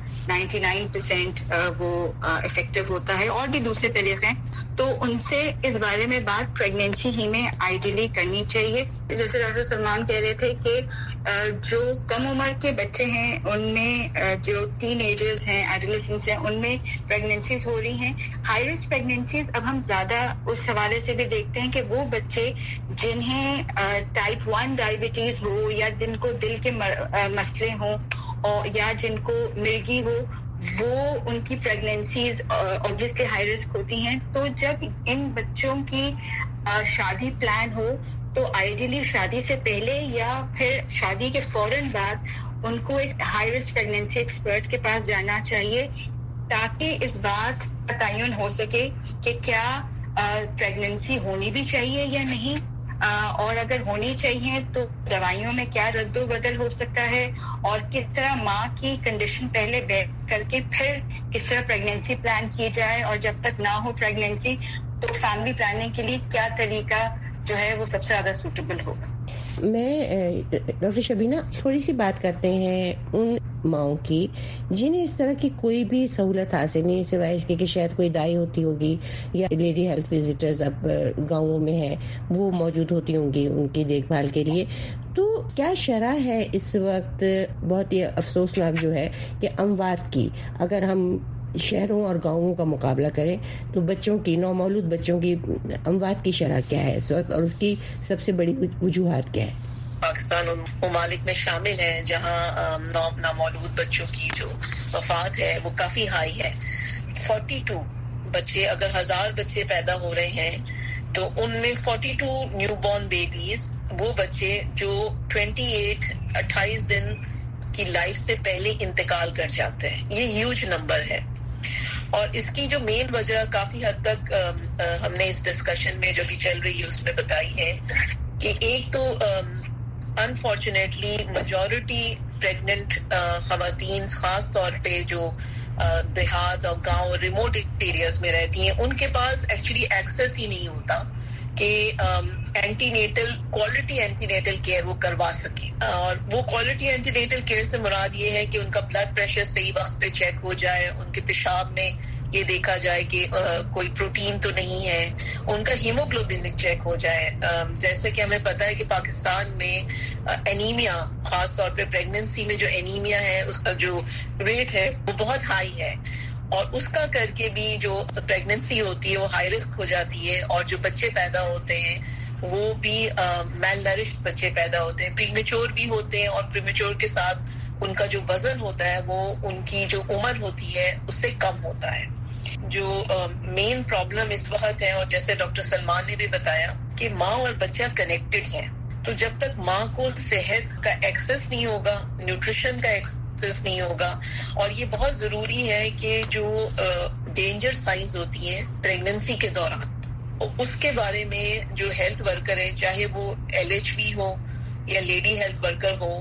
Speaker 4: 99% वो इफेक्टिव होता है। और भी दूसरे तरीके हैं, तो उनसे इस बारे में बात प्रेगनेंसी ही में आइडियली करनी चाहिए। जैसे डॉक्टर सलमान कह रहे थे कि जो कम उम्र के बच्चे हैं उनमें जो टीनेजर्स हैं, एडोलेसेंट्स हैं, उनमें प्रेगनेंसीज हो रही हैं। हाई रिस्क प्रेगनेंसीज अब हम ज्यादा उस हवाले से भी देखते हैं कि वो बच्चे जिन्हें टाइप 1 डायबिटीज हो या जिनको दिल के मसले हों और या जिनको मिर्गी हो, वो उनकी प्रेगनेंसीज ऑब्वियसली हाई रिस्क होती हैं। तो जब इन बच्चों की शादी प्लान हो तो आइडियली शादी से पहले या फिर शादी के फौरन बाद उनको एक हाई रिस्क प्रेगनेंसी एक्सपर्ट के पास जाना चाहिए, ताकि इस बात का तयन हो सके कि क्या प्रेगनेंसी होनी भी चाहिए या नहीं, और अगर होनी चाहिए तो दवाइयों में क्या रद्दो बदल हो सकता है, और किस तरह माँ की कंडीशन पहले बेयर करके फिर किस तरह प्रेगनेंसी प्लान की जाए, और जब तक ना हो प्रेगनेंसी तो फैमिली प्लानिंग के लिए क्या तरीका जो है वो सबसे ज्यादा सूटेबल होगा।
Speaker 3: मैं डॉक्टर शबीना थोड़ी सी बात करते हैं उन माओं की जिन्हें इस तरह की कोई भी सहूलत हासिल नहीं, सिवाय इसके कि शायद कोई दाई होती होगी या लेडी हेल्थ विजिटर्स अब गाँवों में है, वो मौजूद होती होंगी उनकी देखभाल के लिए। तो क्या शरह है इस वक्त, बहुत ही अफसोसनाक जो है कि अमवात की, अगर हम शहरों और गांवों का मुकाबला करें तो बच्चों की, नौमौलूद बच्चों की अमवात की शरह क्या है इस वक्त, और उसकी सबसे बड़ी वजूहात क्या है?
Speaker 5: पाकिस्तान उन ममालिक में शामिल है जहां नामौलूद बच्चों की जो वफात है वो काफी हाई है। 42 बच्चे, अगर 1000 बच्चे पैदा हो रहे हैं तो उनमें 42 न्यूबॉर्न बेबीज, वो बच्चे जो 28 दिन की लाइफ से पहले इंतकाल कर जाते हैं। ये ह्यूज नंबर है, और इसकी जो मेन वजह काफी हद तक हमने इस डिस्कशन में जो भी चल रही है उसमें बताई है कि एक तो अनफॉर्चुनेटली मेजॉरिटी प्रेग्नेंट खवातीन, खास तौर पे जो देहात और गांव और रिमोट एरियाज में रहती हैं, उनके पास एक्चुअली एक्सेस ही नहीं होता कि एंटीनेटल, क्वालिटी एंटीनेटल केयर वो करवा सके। और वो क्वालिटी एंटीनेटल केयर से मुराद ये है कि उनका ब्लड प्रेशर सही वक्त पे चेक हो जाए, उनके पेशाब में ये देखा जाए कि कोई प्रोटीन तो नहीं है, उनका हीमोग्लोबिन चेक हो जाए। जैसे कि हमें पता है कि पाकिस्तान में एनीमिया, खास तौर पे प्रेगनेंसी में जो एनीमिया है उसका जो रेट है वो बहुत हाई है, और उसका करके भी जो प्रेगनेंसी होती है वो हाई रिस्क हो जाती है, और जो बच्चे पैदा होते हैं वो भी मैलनरिश्ड बच्चे पैदा होते हैं, प्रीमेच्योर भी होते हैं, और प्रीमेच्योर के साथ उनका जो वजन होता है वो उनकी जो उम्र होती है उससे कम होता है। जो मेन प्रॉब्लम इस वक्त है, और जैसे डॉक्टर सलमान ने भी बताया कि माँ और बच्चा कनेक्टेड है, तो जब तक माँ को सेहत का एक्सेस नहीं होगा, न्यूट्रिशन का एक्सेस नहीं होगा, और ये बहुत जरूरी है कि जो डेंजर साइंस होती हैं प्रेगनेंसी के दौरान, उसके बारे में जो हेल्थ वर्कर है, चाहे वो LHV हो या लेडी हेल्थ वर्कर हो,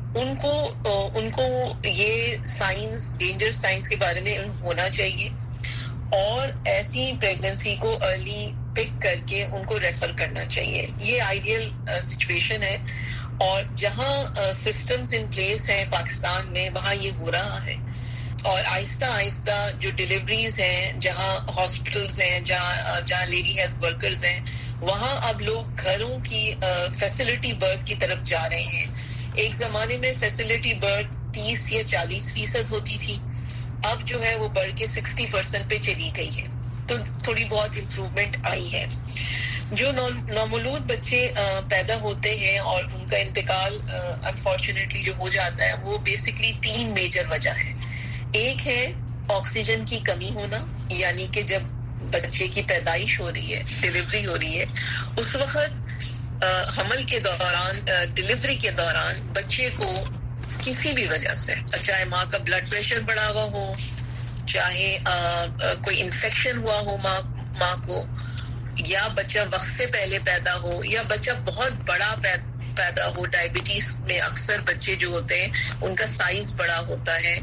Speaker 5: उनको ये साइंस, डेंजर साइंस के बारे में होना चाहिए, और ऐसी प्रेगनेंसी को अर्ली पिक करके उनको रेफर करना चाहिए। ये आइडियल सिचुएशन है, और जहां सिस्टम्स इन प्लेस हैं पाकिस्तान में वहां ये हो रहा है, और आहिस्ता आहिस्ता जो डिलीवरीज हैं, जहां हॉस्पिटल्स हैं, जहां लेडी हेल्थ वर्कर्स हैं, वहां अब लोग घरों की फैसिलिटी बर्थ की तरफ जा रहे हैं। एक जमाने में फैसिलिटी बर्थ 30 या 40% होती थी, अब जो है वो बढ़ के 60% पे चली गई है, तो थोड़ी बहुत इम्प्रूवमेंट आई है। जो नौमौलूद बच्चे पैदा होते हैं और उनका इंतकाल अनफॉर्चुनेटली जो हो जाता है, वो बेसिकली 3 मेजर वजह है। एक है ऑक्सीजन की कमी होना, यानी कि जब बच्चे की पैदाइश हो रही है, डिलीवरी हो रही है, उस वक्त हमल के दौरान, डिलीवरी के दौरान बच्चे को किसी भी वजह से, चाहे माँ का ब्लड प्रेशर बढ़ा हुआ हो, चाहे कोई इन्फेक्शन हुआ हो माँ को, या बच्चा वक्त से पहले पैदा हो, या बच्चा बहुत बड़ा पैदा हो। डायबिटीज में अक्सर बच्चे जो होते हैं उनका साइज बड़ा होता है,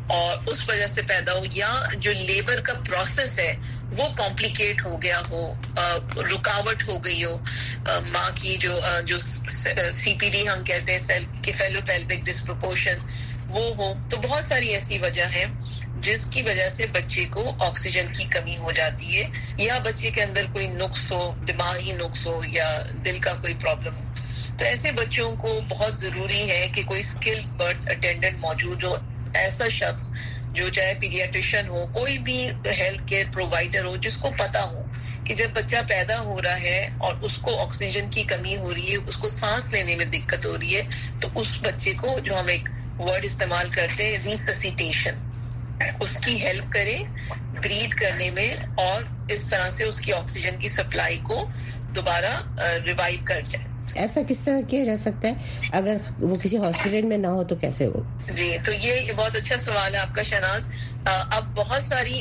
Speaker 5: اور اس وجہ سے پیدا ہو, یا جو لیبر کا پروسیس ہے وہ کمپلیکیٹ ہو گیا ہو, رکاوٹ ہو گئی ہو, ماں کی جو سی پی ڈی ہم کہتے ہیں کیفیلوپیلوک ڈسپروپورشن وہ ہو, تو بہت ساری ایسی وجہ ہے جس کی وجہ سے بچے کو آکسیجن کی کمی ہو جاتی ہے, یا بچے کے اندر کوئی نقص ہو, دماغی نقص ہو, یا دل کا کوئی پرابلم ہو. تو ایسے بچوں کو بہت ضروری ہے کہ کوئی اسکل برتھ اٹینڈنٹ موجود ہو, ایسا شخص جو چاہے پیڈیاٹریشین ہو, کوئی بھی ہیلتھ کیئر پرووائڈر ہو, جس کو پتا ہو کہ جب بچہ پیدا ہو رہا ہے اور اس کو آکسیجن کی کمی ہو رہی ہے, اس کو سانس لینے میں دقت ہو رہی ہے, تو اس بچے کو, جو ہم ایک ورڈ استعمال کرتے ہیں ریسسیٹیشن, اس کی ہیلپ کرے بریتھ کرنے میں, اور اس طرح سے اس کی آکسیجن کی سپلائی کو دوبارہ ریوائیو کر جائے.
Speaker 3: ایسا کس طرح کیا جا سکتا ہے اگر وہ کسی ہاسپٹل میں نہ ہو تو کیسے ہو؟
Speaker 5: جی, تو یہ بہت اچھا سوال ہے آپ کا شہناز. اب بہت ساری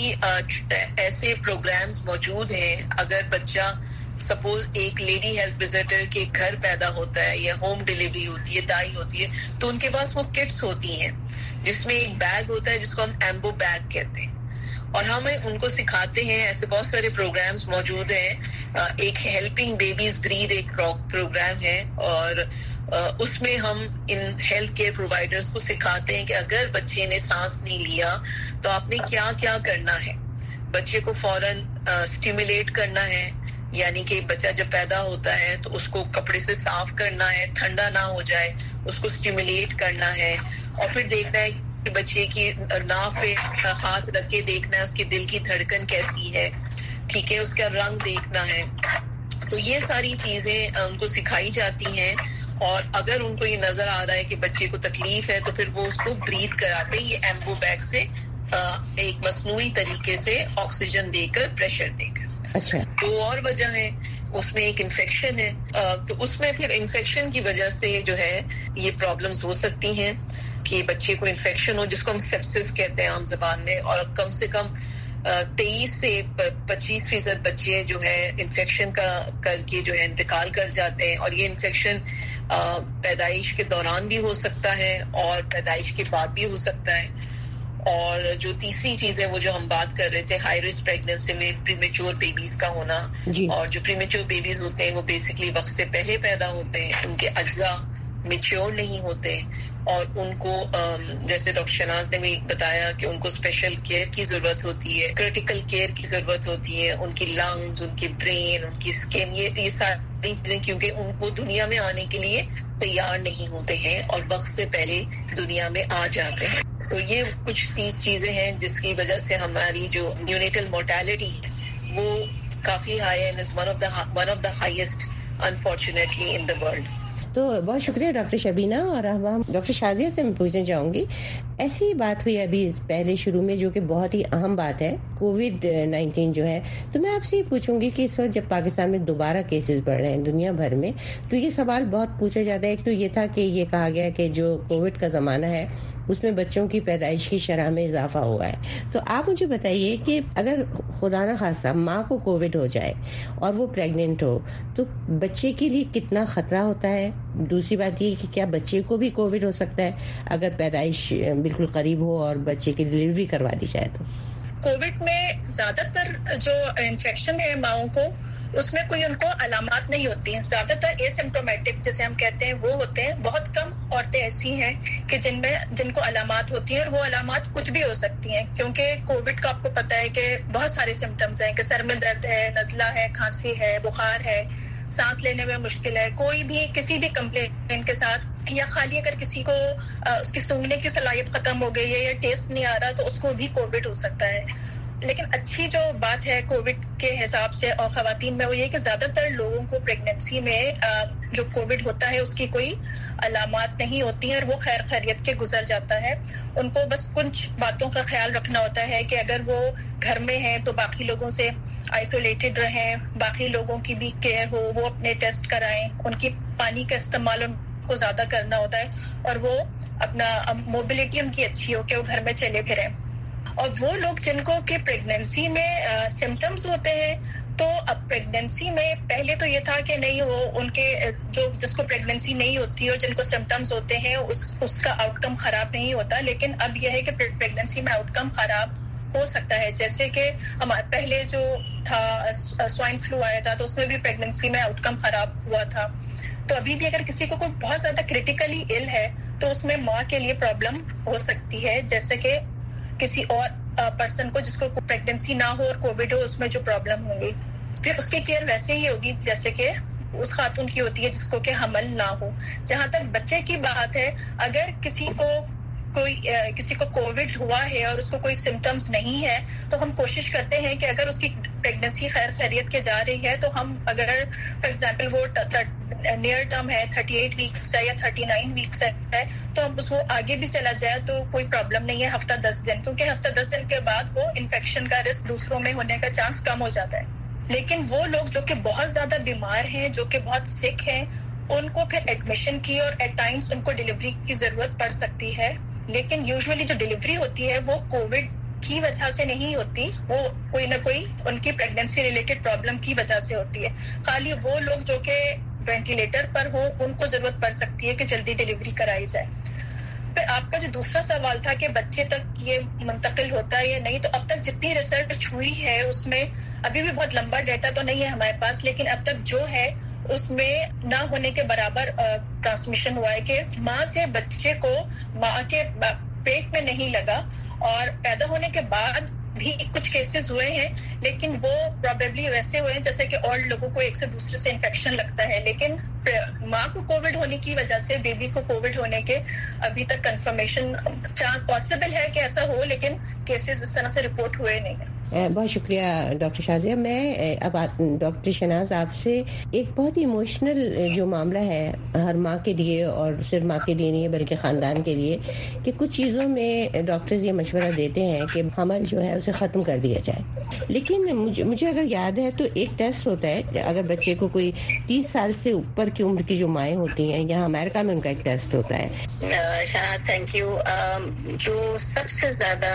Speaker 5: ایسے پروگرامز موجود ہیں. اگر بچہ سپوز ایک لیڈی ہیلتھ وزٹر کے گھر پیدا ہوتا ہے, یا ہوم ڈیلیوری ہوتی ہے, دائی ہوتی ہے, تو ان کے پاس وہ کٹس ہوتی ہیں جس میں ایک بیگ ہوتا ہے جس کو ہم ایمبو بیگ کہتے ہیں, اور ہم ان کو سکھاتے ہیں. ایسے بہت سارے پروگرامز موجود ہیں. ایک ہیلپنگ بیبیز برید ایک پروگرام ہے, اور اس میں ہم ان ہیلتھ کیئر پرووائڈرز کو سکھاتے ہیں کہ اگر بچے نے سانس نہیں لیا تو آپ نے کیا کیا کرنا ہے. بچے کو فوراً اسٹیمولیٹ کرنا ہے, یعنی کہ بچہ جب پیدا ہوتا ہے تو اس کو کپڑے سے صاف کرنا ہے, ٹھنڈا نہ ہو جائے, اس کو اسٹیمولیٹ کرنا ہے, اور پھر دیکھنا ہے کہ بچے کی ناف پہ ہاتھ رکھ کے دیکھنا ہے اس کی دل کی دھڑکن کیسی ہے, ٹھیک ہے, اس کا رنگ دیکھنا ہے. تو یہ ساری چیزیں ان کو سکھائی جاتی ہیں, اور اگر ان کو یہ نظر آ رہا ہے کہ بچے کو تکلیف ہے تو پھر وہ اس کو بریتھ کراتے ہیں, یہ ایمبو بیگ سے ایک مصنوعی طریقے سے آکسیجن دے کر, پریشر دے کر.
Speaker 3: اچھا,
Speaker 5: تو اور وجہ ہے اس میں ایک انفیکشن ہے, تو اس میں پھر انفیکشن کی وجہ سے جو ہے یہ پرابلمز ہو سکتی ہیں کہ بچے کو انفیکشن ہو, جس کو ہم سیپسس کہتے ہیں عام زبان میں, اور کم سے کم 23 سے 25% بچے جو ہے انفیکشن کا کر کے جو ہے انتقال کر جاتے ہیں, اور یہ انفیکشن پیدائش کے دوران بھی ہو سکتا ہے اور پیدائش کے بعد بھی ہو سکتا ہے. اور جو تیسری چیز ہے وہ جو ہم بات کر رہے تھے, ہائی رسک پریگننسی میں پریمیچور بیبیز کا ہونا, اور جو پریمیچور بیبیز ہوتے ہیں وہ بیسکلی وقت سے پہلے پیدا ہوتے ہیں, ان کے اجزاء میچور نہیں ہوتے, اور ان کو جیسے ڈاکٹر شہناز نے بھی بتایا کہ ان کو اسپیشل کیئر کی ضرورت ہوتی ہے, کریٹیکل کیئر کی ضرورت ہوتی ہے, ان کی لنگز, ان کی برین, ان کی اسکن, یہ ساری چیزیں, کیونکہ ان کو دنیا میں آنے کے لیے تیار نہیں ہوتے ہیں اور وقت سے پہلے دنیا میں آ جاتے ہیں. تو یہ کچھ چیزیں ہیں جس کی وجہ سے ہماری جو نیونیٹل مورٹیلٹی ہے وہ کافی ہائی ہے, one of the highest unfortunately in the world.
Speaker 3: تو بہت شکریہ ڈاکٹر شبینہ. اور اب ہم ڈاکٹر شازیہ سے میں پوچھنا چاہوں گی, ایسی بات ہوئی ابھی پہلے شروع میں جو کہ بہت ہی اہم بات ہے, کووڈ-19 جو ہے, تو میں آپ سے یہ پوچھوں گی کہ اس وقت جب پاکستان میں دوبارہ کیسز بڑھ رہے ہیں دنیا بھر میں, تو یہ سوال بہت پوچھا جاتا ہے. ایک تو یہ تھا کہ یہ کہا گیا کہ جو کووڈ کا زمانہ ہے اس میں بچوں کی پیدائش کی شرح میں اضافہ ہوا ہے. تو آپ مجھے بتائیے کہ اگر خدا نہ خواستہ ماں کو کووڈ ہو جائے اور وہ پریگننٹ ہو تو بچے کے لیے کتنا خطرہ ہوتا ہے. دوسری بات یہ کہ کیا بچے کو بھی کووڈ ہو سکتا ہے اگر پیدائش بالکل قریب ہو اور بچے کی ڈلیوری کروا دی جائے تو؟
Speaker 6: کووڈ میں زیادہ تر جو انفیکشن ہے ماؤں کو, اس میں کوئی ان کو علامات نہیں ہوتی ہیں, زیادہ تر ایسمپٹومیٹک جسے ہم کہتے ہیں وہ ہوتے ہیں. بہت کم عورتیں ایسی ہیں کہ جن کو علامات ہوتی ہیں, اور وہ علامات کچھ بھی ہو سکتی ہیں, کیونکہ کووڈ کا آپ کو پتہ ہے کہ بہت سارے سمٹمز ہیں, کہ سر میں درد ہے, نزلہ ہے, کھانسی ہے, بخار ہے, سانس لینے میں مشکل ہے. کوئی بھی کسی بھی کمپلین کے ساتھ, یا خالی اگر کسی کو اس کی سونگنے کی صلاحیت ختم ہو گئی ہے یا ٹیسٹ نہیں آ رہا تو اس کو بھی کووڈ ہو سکتا ہے. لیکن اچھی جو بات ہے کووڈ کے حساب سے اور خواتین میں وہ یہ کہ زیادہ تر لوگوں کو پریگننسی میں جو کووڈ ہوتا ہے اس کی کوئی علامات نہیں ہوتی ہیں, اور وہ خیر خیریت کے گزر جاتا ہے. ان کو بس کچھ باتوں کا خیال رکھنا ہوتا ہے کہ اگر وہ گھر میں ہیں تو باقی لوگوں سے آئسولیٹڈ رہیں, باقی لوگوں کی بھی کیئر ہو, وہ اپنے ٹیسٹ کرائیں, ان کی پانی کا استعمال ان کو زیادہ کرنا ہوتا ہے, اور وہ اپنا موبلٹی ان کی اچھی ہو کہ وہ گھر میں چلے پھریں. اور وہ لوگ جن کو کہ پریگننسی میں سمٹمز ہوتے ہیں تو तो अब प्रेगनेंसी में पहले तो ये था कि नहीं वो उनके जो जिसको प्रेगनेंसी नहीं होती और जिनको सिम्टम्स होते हैं उसका आउटकम खराब नहीं होता, लेकिन अब यह है कि प्रेगनेंसी में आउटकम खराब हो सकता है। जैसे कि हमारे पहले जो था स्वाइन फ्लू आया था तो उसमें भी प्रेगनेंसी में आउटकम खराब हुआ था। तो अभी भी अगर किसी को कोई बहुत ज्यादा क्रिटिकली इल है तो उसमें माँ के लिए प्रॉब्लम हो सकती है, जैसे कि किसी और पर्सन को जिसको प्रेगनेंसी ना हो और कोविड हो उसमें जो प्रॉब्लम होगी। फिर उसकी केयर वैसे ही होगी जैसे कि उस खातून की होती है जिसको कि हमल ना हो। जहां तक बच्चे की बात है, अगर किसी को कोविड हुआ है और उसको कोई सिम्टम्स नहीं है तो हम कोशिश करते हैं कि अगर उसकी प्रेगनेंसी खैरियत के जा रही है तो हम अगर फॉर एग्जांपल वो नियर टर्म है 38 वीक्स है या 39 वीक्स है तो अब उसको आगे भी चला जाए तो कोई प्रॉब्लम नहीं है हफ्ता 10 दिन, क्योंकि हफ्ता 10 दिन के बाद वो इन्फेक्शन का रिस्क दूसरों में होने का चांस कम हो जाता है। लेकिन वो लोग जो कि बहुत ज्यादा बीमार हैं, जो कि बहुत सिक हैं, उनको फिर एडमिशन की और एट टाइम्स उनको डिलीवरी की जरूरत पड़ सकती है। लेकिन यूजुअली जो डिलीवरी होती है वो कोविड की वजह से नहीं होती, वो कोई ना कोई उनकी प्रेगनेंसी रिलेटेड प्रॉब्लम की वजह से होती है। खाली वो लोग जो कि वेंटिलेटर पर हो उनको जरूरत पड़ सकती है कि जल्दी डिलीवरी कराई जाए। फिर आपका जो दूसरा सवाल था कि बच्चे तक ये मुंतकिल होता है या नहीं, तो अब तक जितनी रिसर्च हुई है उसमें अभी भी बहुत लंबा डेटा तो नहीं है हमारे पास, लेकिन अब तक जो है उसमें ना होने के बराबर ट्रांसमिशन हुआ है कि माँ से बच्चे को माँ के पेट में नहीं लगा और पैदा होने के बाद भी कुछ केसेस हुए हैं, लेकिन वो प्रोबेबली वैसे हुए हैं जैसे कि और लोगों को एक से दूसरे से इन्फेक्शन लगता है। लेकिन माँ को कोविड होने की वजह से बेबी को कोविड होने के अभी तक कंफर्मेशन चांस पॉसिबल है कि ऐसा हो, लेकिन केसेस इस तरह से रिपोर्ट हुए नहीं है।
Speaker 3: बहुत शुक्रिया डॉक्टर शाजिया। मैं अब डॉक्टर शहनाज आपसे एक बहुत ही इमोशनल जो मामला है हर माँ के लिए, और सिर्फ माँ के लिए नहीं है बल्कि ख़ानदान के लिए, कि कुछ चीज़ों में डॉक्टर्स ये मशवरा देते हैं कि हमल जो है उसे ख़त्म कर दिया जाए, लेकिन मुझे अगर याद है तो एक टेस्ट होता है अगर बच्चे को कोई 30 साल से ऊपर की उम्र की जो माएँ होती हैं, यहाँ अमेरिका में उनका एक टेस्ट होता है।
Speaker 5: Shahnaz thank you. जो सबसे ज़्यादा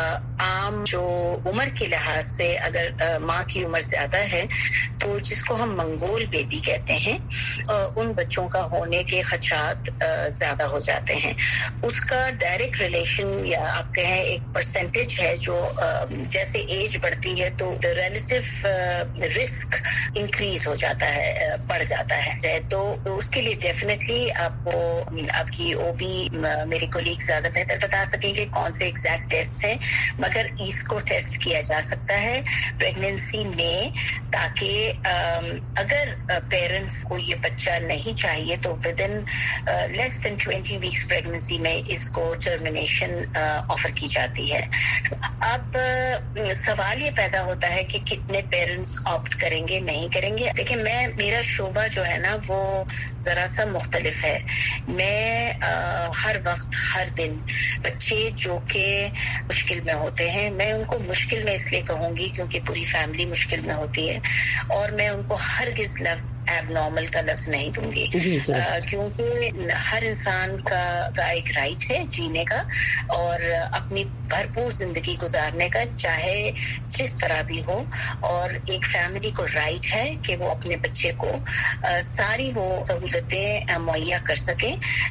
Speaker 5: आम जो उम्र के लिहाज से अगर माँ की उम्र ज्यादा है तो जिसको हम मंगोल बेबी कहते हैं, उन बच्चों का होने के खदशात ज्यादा हो जाते हैं। उसका डायरेक्ट रिलेशन या आप कहें एक परसेंटेज है जो जैसे एज बढ़ती है तो द रिलेटिव रिस्क इंक्रीज हो जाता है, बढ़ जाता है। तो उसके लिए डेफिनेटली आपको आपकी ओबी मेरे कोलीग ज्यादा बेहतर बता सकेंगे कौन से एग्जैक्ट टेस्ट है, मगर इसको टेस्ट किया जा सकता है प्रेगनेंसी में, ताकि अगर पेरेंट्स को ये बच्चा नहीं चाहिए तो within less than 20 weeks pregnancy में इसको टर्मिनेशन ऑफर की जाती है। अब सवाल ये पैदा होता है कि कितने पेरेंट्स ऑप्ट करेंगे नहीं करेंगे। देखिए मेरा शोबा जो है ना वो जरा सा मुख्तलिफ है। मैं हर वक्त हर दिन बच्चे जो कि मुश्किल में होते हैं, मैं उनको मुश्किल में इसलिए कहूंगी क्योंकि पूरी फैमिली मुश्किल में होती है, और मैं उनको हरगिज लफ्ज एबनॉर्मल का लफ्ज नहीं दूंगी, क्योंकि हर इंसान का एक राइट है जीने का और अपनी भरपूर जिंदगी गुजारने का, चाहे जिस तरह भी हो, और एक फैमिली को राइट है कि वो अपने बच्चे को सारी वो सहूलतें मुहैया कर सके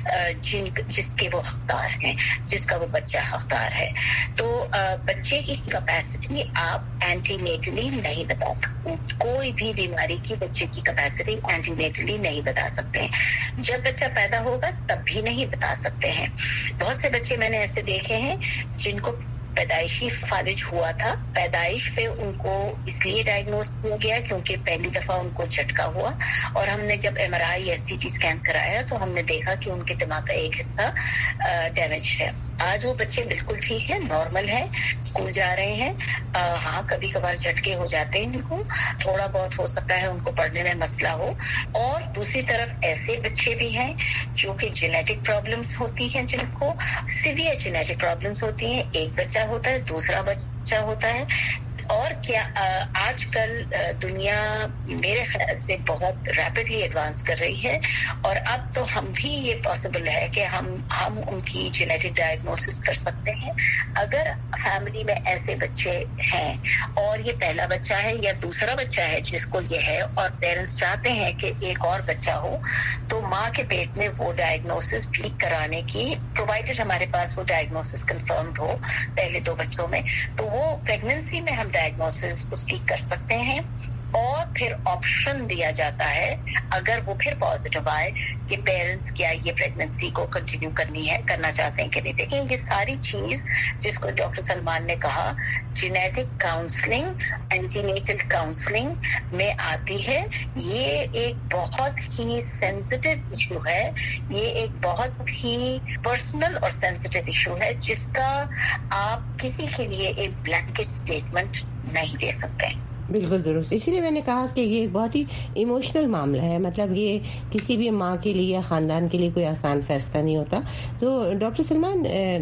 Speaker 5: जिसके वो हकदार हैं, जिसका वो बच्चा हकदार है। तो बच्चे की कैपेसिटी आप एंटीनेटली नहीं बता सकते, कोई भी बीमारी की बच्चे की कैपेसिटी एंटीनेटली नहीं बता सकते। जब बच्चा पैदा होगा तब भी नहीं बता सकते हैं। बहुत से बच्चे मैंने ऐसे देखे हैं जिनको पैदाइशी फालिज हुआ था, पैदाइश पे उनको इसलिए डायग्नोज किया गया क्योंकि पहली दफा उनको झटका हुआ, और हमने जब MRI या CT स्कैन कराया तो हमने देखा कि उनके दिमाग का एक हिस्सा डैमेज है। आज वो बच्चे बिल्कुल ठीक है, नॉर्मल है, स्कूल जा रहे हैं। हाँ, कभी कभार झटके हो जाते हैं उनको, थोड़ा बहुत हो सकता है उनको पढ़ने में मसला हो। और दूसरी तरफ ऐसे बच्चे भी हैं जो कि जेनेटिक प्रॉब्लम्स होती हैं, जिनको सीवियर जेनेटिक प्रॉब्लम्स होती हैं। एक बच्चा होता है, दूसरा बच्चा होता है,
Speaker 8: اور کیا آج کل دنیا میرے خیال سے بہت ریپڈلی ایڈوانس کر رہی ہے، اور اب تو ہم بھی یہ پاسبل ہے کہ ہم ان کی جینیٹک ڈائگنوسس کر سکتے ہیں. اگر فیملی میں ایسے بچے ہیں اور یہ پہلا بچہ ہے یا دوسرا بچہ ہے جس کو یہ ہے، اور پیرنٹس چاہتے ہیں کہ ایک اور بچہ ہو، تو ماں کے پیٹ میں وہ ڈائگنوسس بھی کرانے کی، پرووائڈڈ ہمارے پاس وہ ڈائگنوسس کنفرمڈ ہو پہلے 2 بچوں میں، تو وہ پریگننسی میں ہم ڈائگنوسس اس کی کر سکتے ہیں. اور پھر آپشن دیا جاتا ہے اگر وہ پھر پازیٹیو آئے کہ پیرنٹس کیا یہ پریگننسی کو کنٹینیو کرنا چاہتے ہیں کہ نہیں. دیکھیں یہ ساری چیز جس کو ڈاکٹر سلمان نے کہا genetic counselling, antenatal counselling میں آتی ہے. یہ ایک بہت ہی سینسٹیو ایشو ہے، یہ ایک بہت ہی پرسنل اور سینسٹیو ایشو ہے جس کا آپ کسی کے لیے ایک بلینکٹ اسٹیٹمنٹ نہیں دے سکتے.
Speaker 3: بالکل درست. اسی لیے میں نے کہا کہ یہ بہت ہی ایموشنل معاملہ ہے، مطلب یہ کسی بھی ماں کے لیے یا خاندان کے لیے کوئی آسان فیصلہ نہیں ہوتا. تو ڈاکٹر سلمان،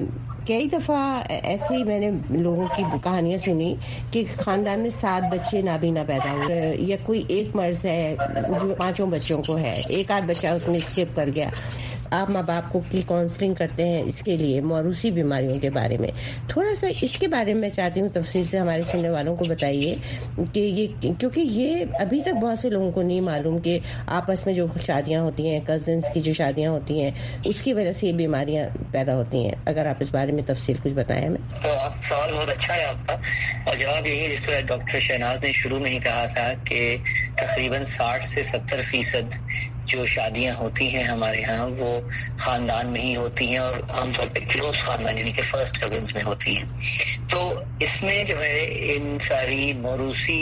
Speaker 3: کئی دفعہ ایسے ہی میں نے لوگوں کی کہانیاں سنی کہ خاندان میں 7 بچے نابینا پیدا ہوئے، یا کوئی ایک مرض ہے جو 5 بچوں کو ہے، ایک آدھ بچہ اس میں اسکپ کر گیا. آپ ماں باپ کو کی کاؤنسلنگ کرتے ہیں اس کے لیے موروثی بیماریوں کے بارے میں، تھوڑا سا اس کے بارے میں چاہتی ہوں تفصیل سے ہمارے سننے والوں کو بتائیے کہ یہ، کیونکہ یہ ابھی تک بہت سے لوگوں کو نہیں معلوم کہ آپس میں جو شادیاں ہوتی ہیں، کزنس کی جو شادیاں ہوتی ہیں، اس کی وجہ سے یہ بیماریاں پیدا ہوتی ہیں. اگر آپ اس بارے میں تفصیل کچھ بتائیں ہمیں.
Speaker 7: تو سوال بہت اچھا ہے آپ کا، اور جواب یہی ہے جس طرح ڈاکٹر شہناز نے شروع میں ہی کہا تھا کہ تقریباً 60 سے 70% جو شادیاں ہوتی ہیں ہمارے ہاں وہ خاندان میں ہی ہوتی ہیں، اور عام طور پہ کلوز خاندان یعنی کہ فرسٹ کزنز میں ہوتی ہیں. تو اس میں جو ہے ان ساری موروثی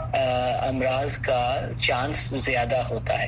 Speaker 7: امراض کا چانس زیادہ ہوتا ہے.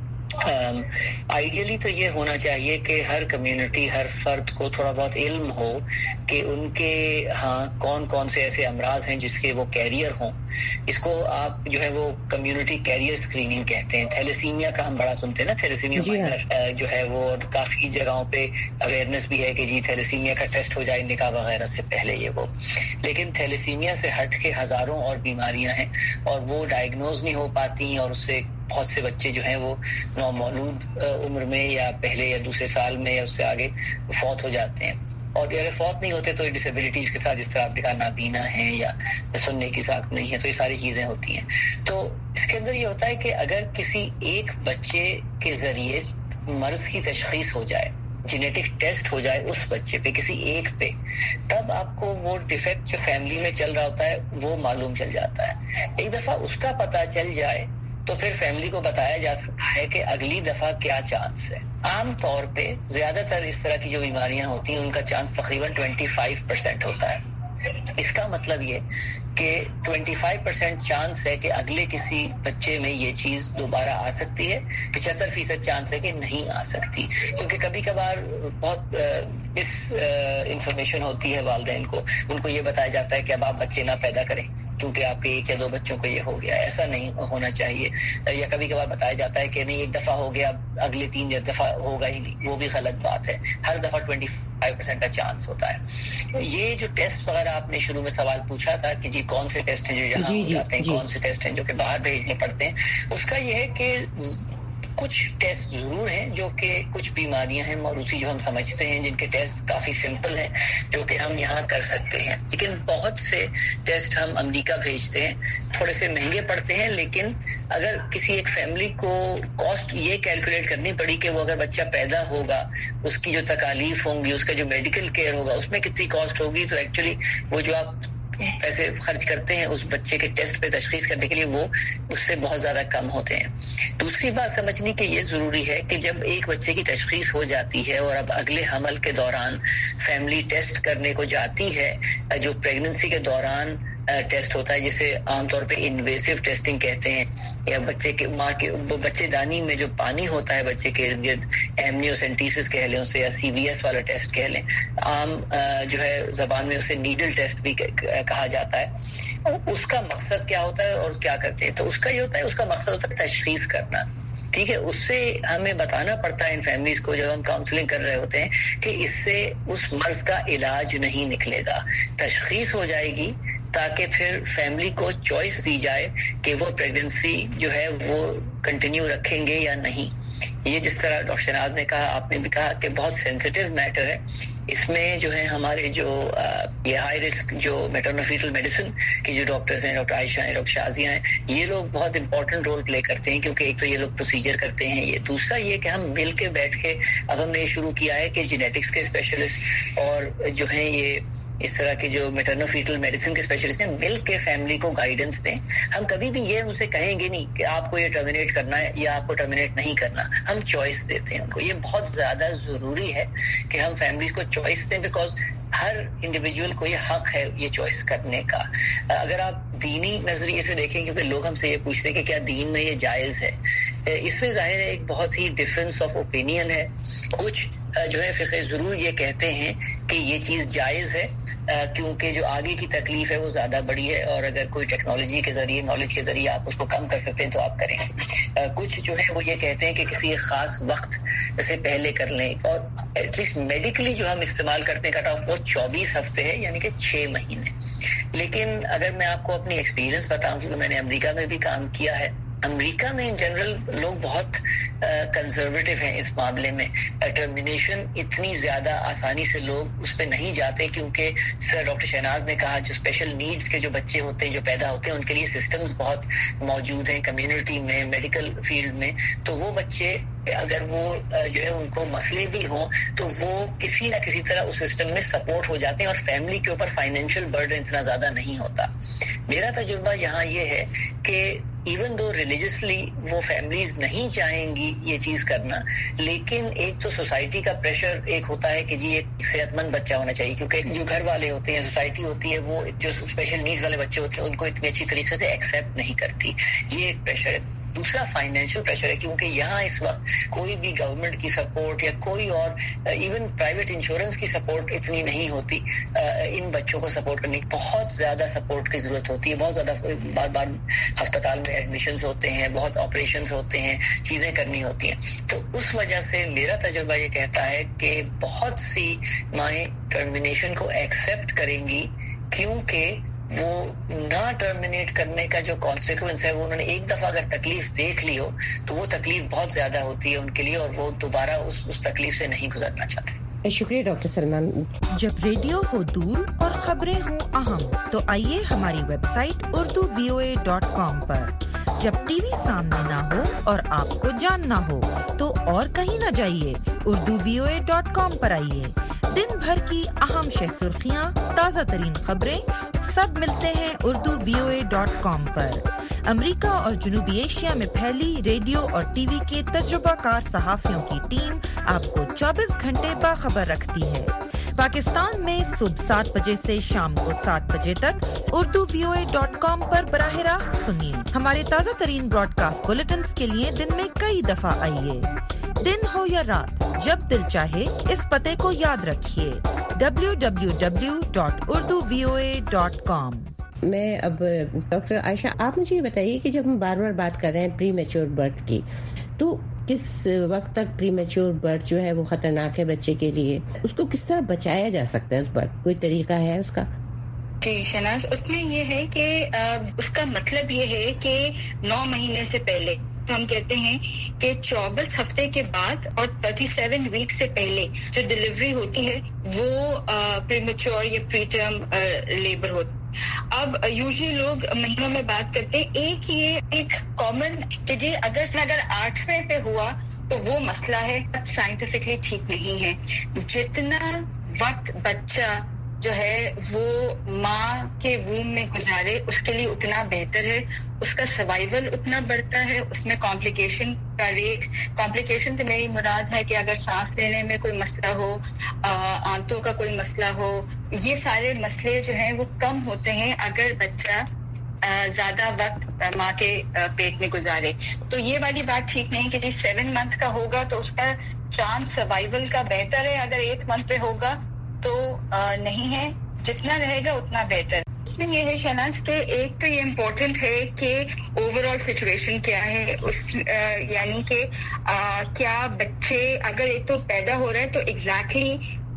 Speaker 7: آئیڈیلی تو یہ ہونا چاہیے کہ ہر کمیونٹی، ہر فرد کو تھوڑا بہت علم ہو کہ ان کے ہاں کون کون سے ایسے امراض ہیں جس کے وہ کیریئر ہوں. اس کو آپ جو ہے وہ کمیونٹی کیریئر اسکریننگ کہتے ہیں. تھیلیسیمیا کا ہم بڑا سنتے ہیں نا، تھیلیسیمیا مائنر جو ہے وہ کافی جگہوں پہ اویئرنیس بھی ہے کہ جی تھیلیسیمیا کا ٹیسٹ ہو جائے نکاح وغیرہ سے پہلے یہ وہ. لیکن تھیلیسیمیا سے ہٹ کے ہزاروں اور بیماریاں ہیں اور وہ ڈائگنوز نہیں ہو پاتی، اور اس سے بہت سے بچے جو ہیں وہ نومولود عمر میں یا پہلے یا دوسرے سال میں یا اس سے آگے فوت ہو جاتے ہیں. اور اگر فوت نہیں ہوتے تو ڈسیبلٹیز کے ساتھ، جس طرح آپ نے کہا نابینا ہیں یا سننے کی ساخت نہیں ہے، تو یہ ساری چیزیں ہوتی ہیں. تو اس کے اندر یہ ہوتا ہے کہ اگر کسی ایک بچے کے ذریعے مرض کی تشخیص ہو جائے، جینیٹک ٹیسٹ ہو جائے اس بچے پہ، کسی ایک پہ، تب آپ کو وہ ڈیفیکٹ جو فیملی میں چل رہا ہوتا ہے وہ معلوم چل جاتا ہے. ایک دفعہ اس کا پتہ چل جائے تو پھر فیملی کو بتایا جا سکتا ہے کہ اگلی دفعہ کیا چانس ہے. عام طور پہ زیادہ تر اس طرح کی جو بیماریاں ہوتی ہیں ان کا چانس تقریباً 25% ہوتا ہے. اس کا مطلب یہ کہ 25% چانس ہے کہ اگلے کسی بچے میں یہ چیز دوبارہ آ سکتی ہے، 75% چانس ہے کہ نہیں آ سکتی. کیونکہ کبھی کبھار بہت مس انفارمیشن ہوتی ہے والدین کو، ان کو یہ بتایا جاتا ہے کہ اب آپ بچے نہ پیدا کریں کیونکہ آپ کے 1 یا 2 بچوں کو یہ ہو گیا. ایسا نہیں ہونا چاہیے. یا کبھی کبھار بتایا جاتا ہے کہ نہیں ایک دفعہ ہو گیا اگلے 3 دفعہ ہوگا ہی نہیں، وہ بھی غلط بات ہے. ہر دفعہ 25% کا چانس ہوتا ہے. یہ جو ٹیسٹ وغیرہ آپ نے شروع میں سوال پوچھا تھا کہ جی کون سے ٹیسٹ ہیں جو یہاں ہو جاتے ہیں، کون سے ٹیسٹ ہیں جو کہ باہر بھیجنے پڑتے ہیں، اس کا یہ ہے کہ کچھ ٹیسٹ ضرور ہیں جو کہ کچھ بیماریاں ہیں موروثی جو ہم سمجھتے ہیں جن کے ٹیسٹ کافی سمپل ہیں جو کہ ہم یہاں کر سکتے ہیں. لیکن بہت سے ٹیسٹ ہم امریکہ بھیجتے ہیں، تھوڑے سے مہنگے پڑتے ہیں. لیکن اگر کسی ایک فیملی کو کاسٹ یہ کیلکولیٹ کرنی پڑی کہ وہ اگر بچہ پیدا ہوگا اس کی جو تکالیف ہوں گی، اس کا جو میڈیکل کیئر ہوگا اس میں کتنی کاسٹ ہوگی، تو ایکچولی وہ جو آپ پیسے خرچ کرتے ہیں اس بچے کے ٹیسٹ پہ تشخیص کرنے کے لیے وہ اس سے بہت زیادہ کم ہوتے ہیں. دوسری بات سمجھنی کہ یہ ضروری ہے کہ جب ایک بچے کی تشخیص ہو جاتی ہے اور اب اگلے حمل کے دوران فیملی ٹیسٹ کرنے کو جاتی ہے، جو پریگننسی کے دوران ٹیسٹ ہوتا ہے جسے عام طور پہ انویسو ٹیسٹنگ کہتے ہیں، یا بچے کے ماں کے بچے دانی میں جو پانی ہوتا ہے بچے کے ارد گرد، ایمنیوسینٹیسس کہہ لیں اسے، یا CVS والا ٹیسٹ کہہ لیں، عام جو ہے زبان میں اسے نیڈل ٹیسٹ بھی کہا جاتا ہے. اس کا مقصد کیا ہوتا ہے اور کیا کرتے ہیں؟ تو اس کا یہ ہوتا ہے، اس کا مقصد ہوتا ہے تشخیص کرنا. ٹھیک ہے، اس سے ہمیں بتانا پڑتا ہے ان فیملیز کو جب ہم کاؤنسلنگ کر رہے ہوتے ہیں کہ اس سے اس مرض کا علاج نہیں نکلے گا. تشخیص ہو جائے گی ताकि फिर फैमिली को चॉइस दी जाए कि वो प्रेगनेंसी जो है वो कंटिन्यू रखेंगे या नहीं। ये जिस तरह डॉक्टर शहनाज ने कहा, आपने भी कहा कि बहुत सेंसिटिव मैटर है। इसमें जो है हमारे जो ये हाई रिस्क जो मैटरनो-फीटल मेडिसिन के जो डॉक्टर्स हैं, डॉक्टर आयशा हैं, डॉक्टर शाजिया हैं, ये लोग बहुत इंपॉर्टेंट रोल प्ले करते हैं, क्योंकि एक तो ये लोग प्रोसीजर करते हैं, ये दूसरा ये कि हम मिल के बैठ के अब हमने ये शुरू किया है कि जेनेटिक्स के स्पेशलिस्ट और जो हैं ये इस तरह के जो मैटरनो-फीटल मेडिसिन के स्पेशलिस्ट हैं मिल के फैमिली को गाइडेंस दें। हम कभी भी ये उनसे कहेंगे नहीं कि आपको ये टर्मिनेट करना है या आपको टर्मिनेट नहीं करना, हम चॉइस देते हैं उनको। ये बहुत ज्यादा जरूरी है कि हम फैमिलीज को चॉइस दें, बिकॉज हर इंडिविजुअल को ये हक है ये चॉइस करने का। अगर आप दीनी नजरिए से देखें, क्योंकि लोग हमसे ये पूछते हैं कि क्या दीन में ये जायज है, इसमें जाहिर है एक बहुत ही डिफरेंस ऑफ ओपिनियन है। कुछ जो है फिक़ह जरूर ये कहते हैं कि ये चीज जायज है क्योंकि जो आगे की तकलीफ है वो ज्यादा बड़ी है, और अगर कोई टेक्नोलॉजी के जरिए, नॉलेज के जरिए आप उसको कम कर सकते हैं तो आप करें। कुछ जो है वो ये कहते हैं कि किसी एक खास वक्त से पहले कर लें, और एटलीस्ट मेडिकली जो हम इस्तेमाल करते हैं कट ऑफ वो 24 हफ्ते है, यानी कि 6 महीने। लेकिन अगर मैं आपको अपनी एक्सपीरियंस बताऊं, क्योंकि मैंने अमेरिका में भी काम किया है, अमेरिका में इन जनरल लोग बहुत कंजर्वेटिव हैं इस मामले में। टर्मिनेशन इतनी ज्यादा आसानी से लोग उस पर नहीं जाते, क्योंकि सर डॉक्टर शहनाज ने कहा जो स्पेशल नीड्स के जो बच्चे होते हैं, जो पैदा होते हैं, उनके लिए सिस्टम्स बहुत मौजूद हैं कम्युनिटी में, मेडिकल फील्ड में। तो वो बच्चे अगर वो जो है उनको मसले भी हों तो वो किसी ना किसी तरह उस सिस्टम में सपोर्ट हो जाते हैं, और फैमिली के ऊपर फाइनेंशियल बर्डन इतना ज्यादा नहीं होता। मेरा तजुर्बा यहाँ ये है कि इवन दो रिलीजियसली वो फैमिलीज नहीं चाहेंगी ये चीज करना, लेकिन एक तो सोसाइटी का प्रेशर एक होता है कि जी एक सेहतमंद बच्चा होना चाहिए, क्योंकि जो घर वाले होते हैं, सोसाइटी होती है, वो जो स्पेशल नीड्स वाले बच्चे होते हैं उनको इतनी अच्छी तरीके से एक्सेप्ट नहीं करती। ये एक प्रेशर है। दूसरा फाइनेंशियल प्रेशर है, क्योंकि यहाँ इस वक्त कोई भी गवर्नमेंट की सपोर्ट या कोई और इवन प्राइवेट इंश्योरेंस की सपोर्ट इतनी नहीं होती। इन बच्चों को सपोर्ट करने की बहुत ज्यादा सपोर्ट की जरूरत होती है। बहुत ज्यादा बार बार अस्पताल में एडमिशन्स होते हैं, बहुत ऑपरेशंस होते हैं, चीजें करनी होती हैं। तो उस वजह से मेरा तजुर्बा ये कहता है कि बहुत सी माएँ टर्मिनेशन को एक्सेप्ट करेंगी, क्योंकि वो ना टर्मिनेट करने का जो कॉन्सिक्वेंस है, वो उन्होंने एक दफा अगर तकलीफ देख ली हो तो वो तकलीफ बहुत ज्यादा होती है उनके लिए, और वो दोबारा उस तकलीफ से नहीं गुजरना चाहते।
Speaker 3: शुक्रिया डॉक्टर सलमान।
Speaker 9: जब रेडियो हो दूर और खबरें हो अहम, तो आइए हमारी वेबसाइट urduvoa.com पर। जब टीवी सामने ना हो और आपको जानना हो तो और कहीं ना जाइए, urduvoa.com पर आइए। दिन भर की अहम सुर्खियां, ताज़ा तरीन खबरें सब मिलते हैं urduvoa.com पर। अमेरिका और जनूबी एशिया में फैली रेडियो और टीवी के तजुर्बाकार सहाफियों की टीम आपको 24 घंटे बाखबर रखती है। पाकिस्तान में सुबह 7 बजे से शाम को 7 बजे तक urduvoa.com पर बराह रास्त सुनिए। हमारे ताज़ा तरीन ब्रॉडकास्ट बुलेटिन्स के लिए दिन में कई दफा आइए। दिन हो या रात, जब दिल चाहे इस पते को याद रखिए, www.urduvoa.com।
Speaker 3: मैं अब डॉक्टर आयशा, आप मुझे ये बताइए कि जब हम बार-बार बात कर रहे हैं प्री मैच्योर बर्थ की, तो किस वक्त तक प्री मैच्योर बर्थ जो है वो खतरनाक है बच्चे के लिए? उसको किस तरह बचाया जा सकता है उस बर्थ? कोई तरीका है उसका?
Speaker 4: जी शहनाज, उसमें ये है कि उसका मतलब ये है कि 9 महीने से पहले, तो हम कहते हैं कि 24 हफ्ते के बाद और 37 वीक से पहले जो डिलीवरी होती है वो प्रीमेच्योर या प्रीटर्म लेबर होती है। अब यूजुअली लोग महीनों में बात करते हैं। एक कॉमन कि जी अगर 8वें पे हुआ तो वो मसला है, साइंटिफिकली ठीक नहीं है। जितना वक्त बच्चा जो है वो माँ के वूम में गुजारे उसके लिए उतना बेहतर है, उसका सर्वाइवल उतना बढ़ता है, उसमें कॉम्प्लिकेशन का रेट, कॉम्प्लिकेशन से मेरी मुराद है कि अगर सांस लेने में कोई मसला हो, आंतों का कोई मसला हो, ये सारे मसले जो हैं वो कम होते हैं अगर बच्चा ज्यादा वक्त माँ के पेट में गुजारे। तो ये वाली बात ठीक नहीं कि जी 7 मंथ का होगा तो उसका चांस सर्वाइवल का बेहतर है, अगर 8 मंथ पे होगा तो नहीं है, जितना रहेगा उतना बेहतर। इसमें ये है शहनाज के एक तो ये इम्पोर्टेंट है कि ओवरऑल सिचुएशन क्या है, उस यानी कि क्या बच्चे अगर एक तो पैदा हो रहा है तो एग्जैक्टली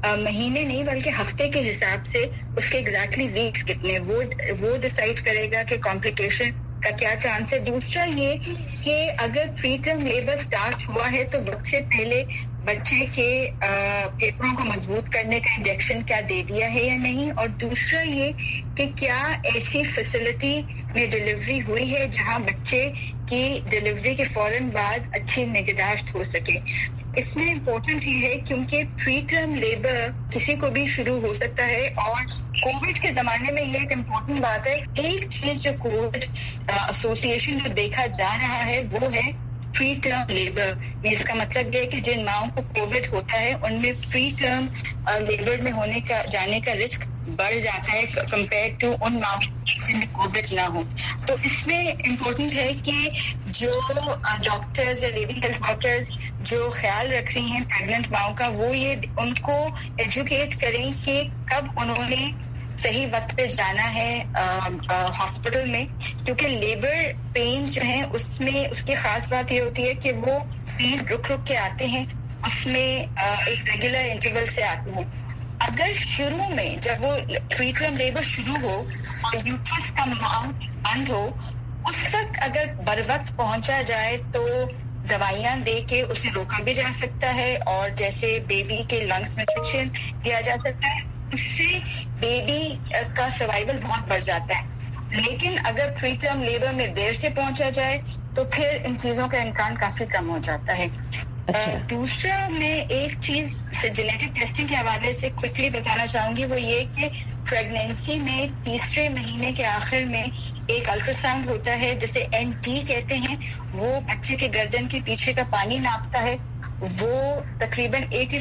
Speaker 4: महीने नहीं बल्कि हफ्ते के हिसाब से उसके एग्जैक्टली वीक्स कितने वो डिसाइड करेगा कि कॉम्प्लिकेशन का क्या चांस है। दूसरा ये कि अगर प्री टर्म लेबर स्टार्ट हुआ है तो वक्त से पहले बच्चे के फेफड़ों को मजबूत करने का इंजेक्शन क्या दे दिया है या नहीं, और दूसरा ये कि क्या ऐसी फैसिलिटी में डिलीवरी हुई है जहां बच्चे की डिलीवरी के फौरन बाद अच्छी निगहदाश्त हो सके। इसमें इम्पोर्टेंट ये है क्योंकि प्री टर्म लेबर किसी को भी शुरू हो सकता है, और कोविड के जमाने में ये एक इम्पोर्टेंट बात है। एक चीज जो कोविड एसोसिएशन जो देखा जा रहा है वो है प्री टर्म लेबर। इसका मतलब ये है कि जिन माओं को कोविड होता है उनमें प्री टर्म लेबर में होने का जाने का रिस्क बढ़ जाता है कंपेयर टू उन माओं जिनमें कोविड ना हो। तो इसमें इम्पोर्टेंट है कि जो डॉक्टर्स या लेडी हेल्थ वर्कर्स जो ख्याल रख रही हैं प्रेग्नेंट माओं का, वो ये उनको एजुकेट करें कि कब उन्होंने सही वक्त पे जाना है हॉस्पिटल में, क्योंकि लेबर पेन जो है उसमें उसकी खास बात ये होती है कि वो पेन रुक रुक के आते हैं, उसमें एक रेगुलर इंटरवल से आते हैं। अगर शुरू में जब वो प्री टर्म लेबर शुरू हो और यूट्रस का माउंट बंद हो, उस वक्त अगर बर वक्त पहुंचा जाए तो दवाइयां दे के उसे रोका भी जा सकता है, और जैसे बेबी के लंग्स में इंफेक्शन दिया जा सकता है, उससे बेबी का सर्वाइवल बहुत बढ़ जाता है। लेकिन अगर प्री टर्म लेबर में देर से पहुंचा जाए तो फिर इन चीजों का इम्कान काफी कम हो जाता है। अच्छा। दूसरा मैं एक चीज जेनेटिक टेस्टिंग के हवाले से क्विकली बताना चाहूंगी, वो ये कि प्रेगनेंसी में तीसरे महीने के आखिर में एक अल्ट्रासाउंड होता है जिसे NT कहते हैं। वो बच्चे के गर्दन के पीछे का पानी नापता है। वो तकरीबन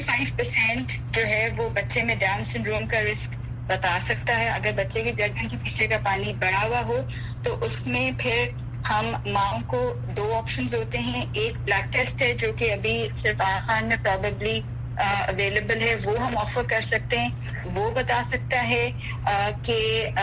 Speaker 4: 85% जो है वो बच्चे में डाउन सिंड्रोम का रिस्क बता सकता है। अगर बच्चे के गर्दन के पीछे का पानी बढ़ा हुआ हो तो उसमें फिर हम माओं को 2 ऑप्शंस होते हैं। एक ब्लड टेस्ट है जो कि अभी सिर्फ आखान में प्रोबेबली अवेलेबल है, वो हम ऑफर कर सकते हैं। वो बता सकता है कि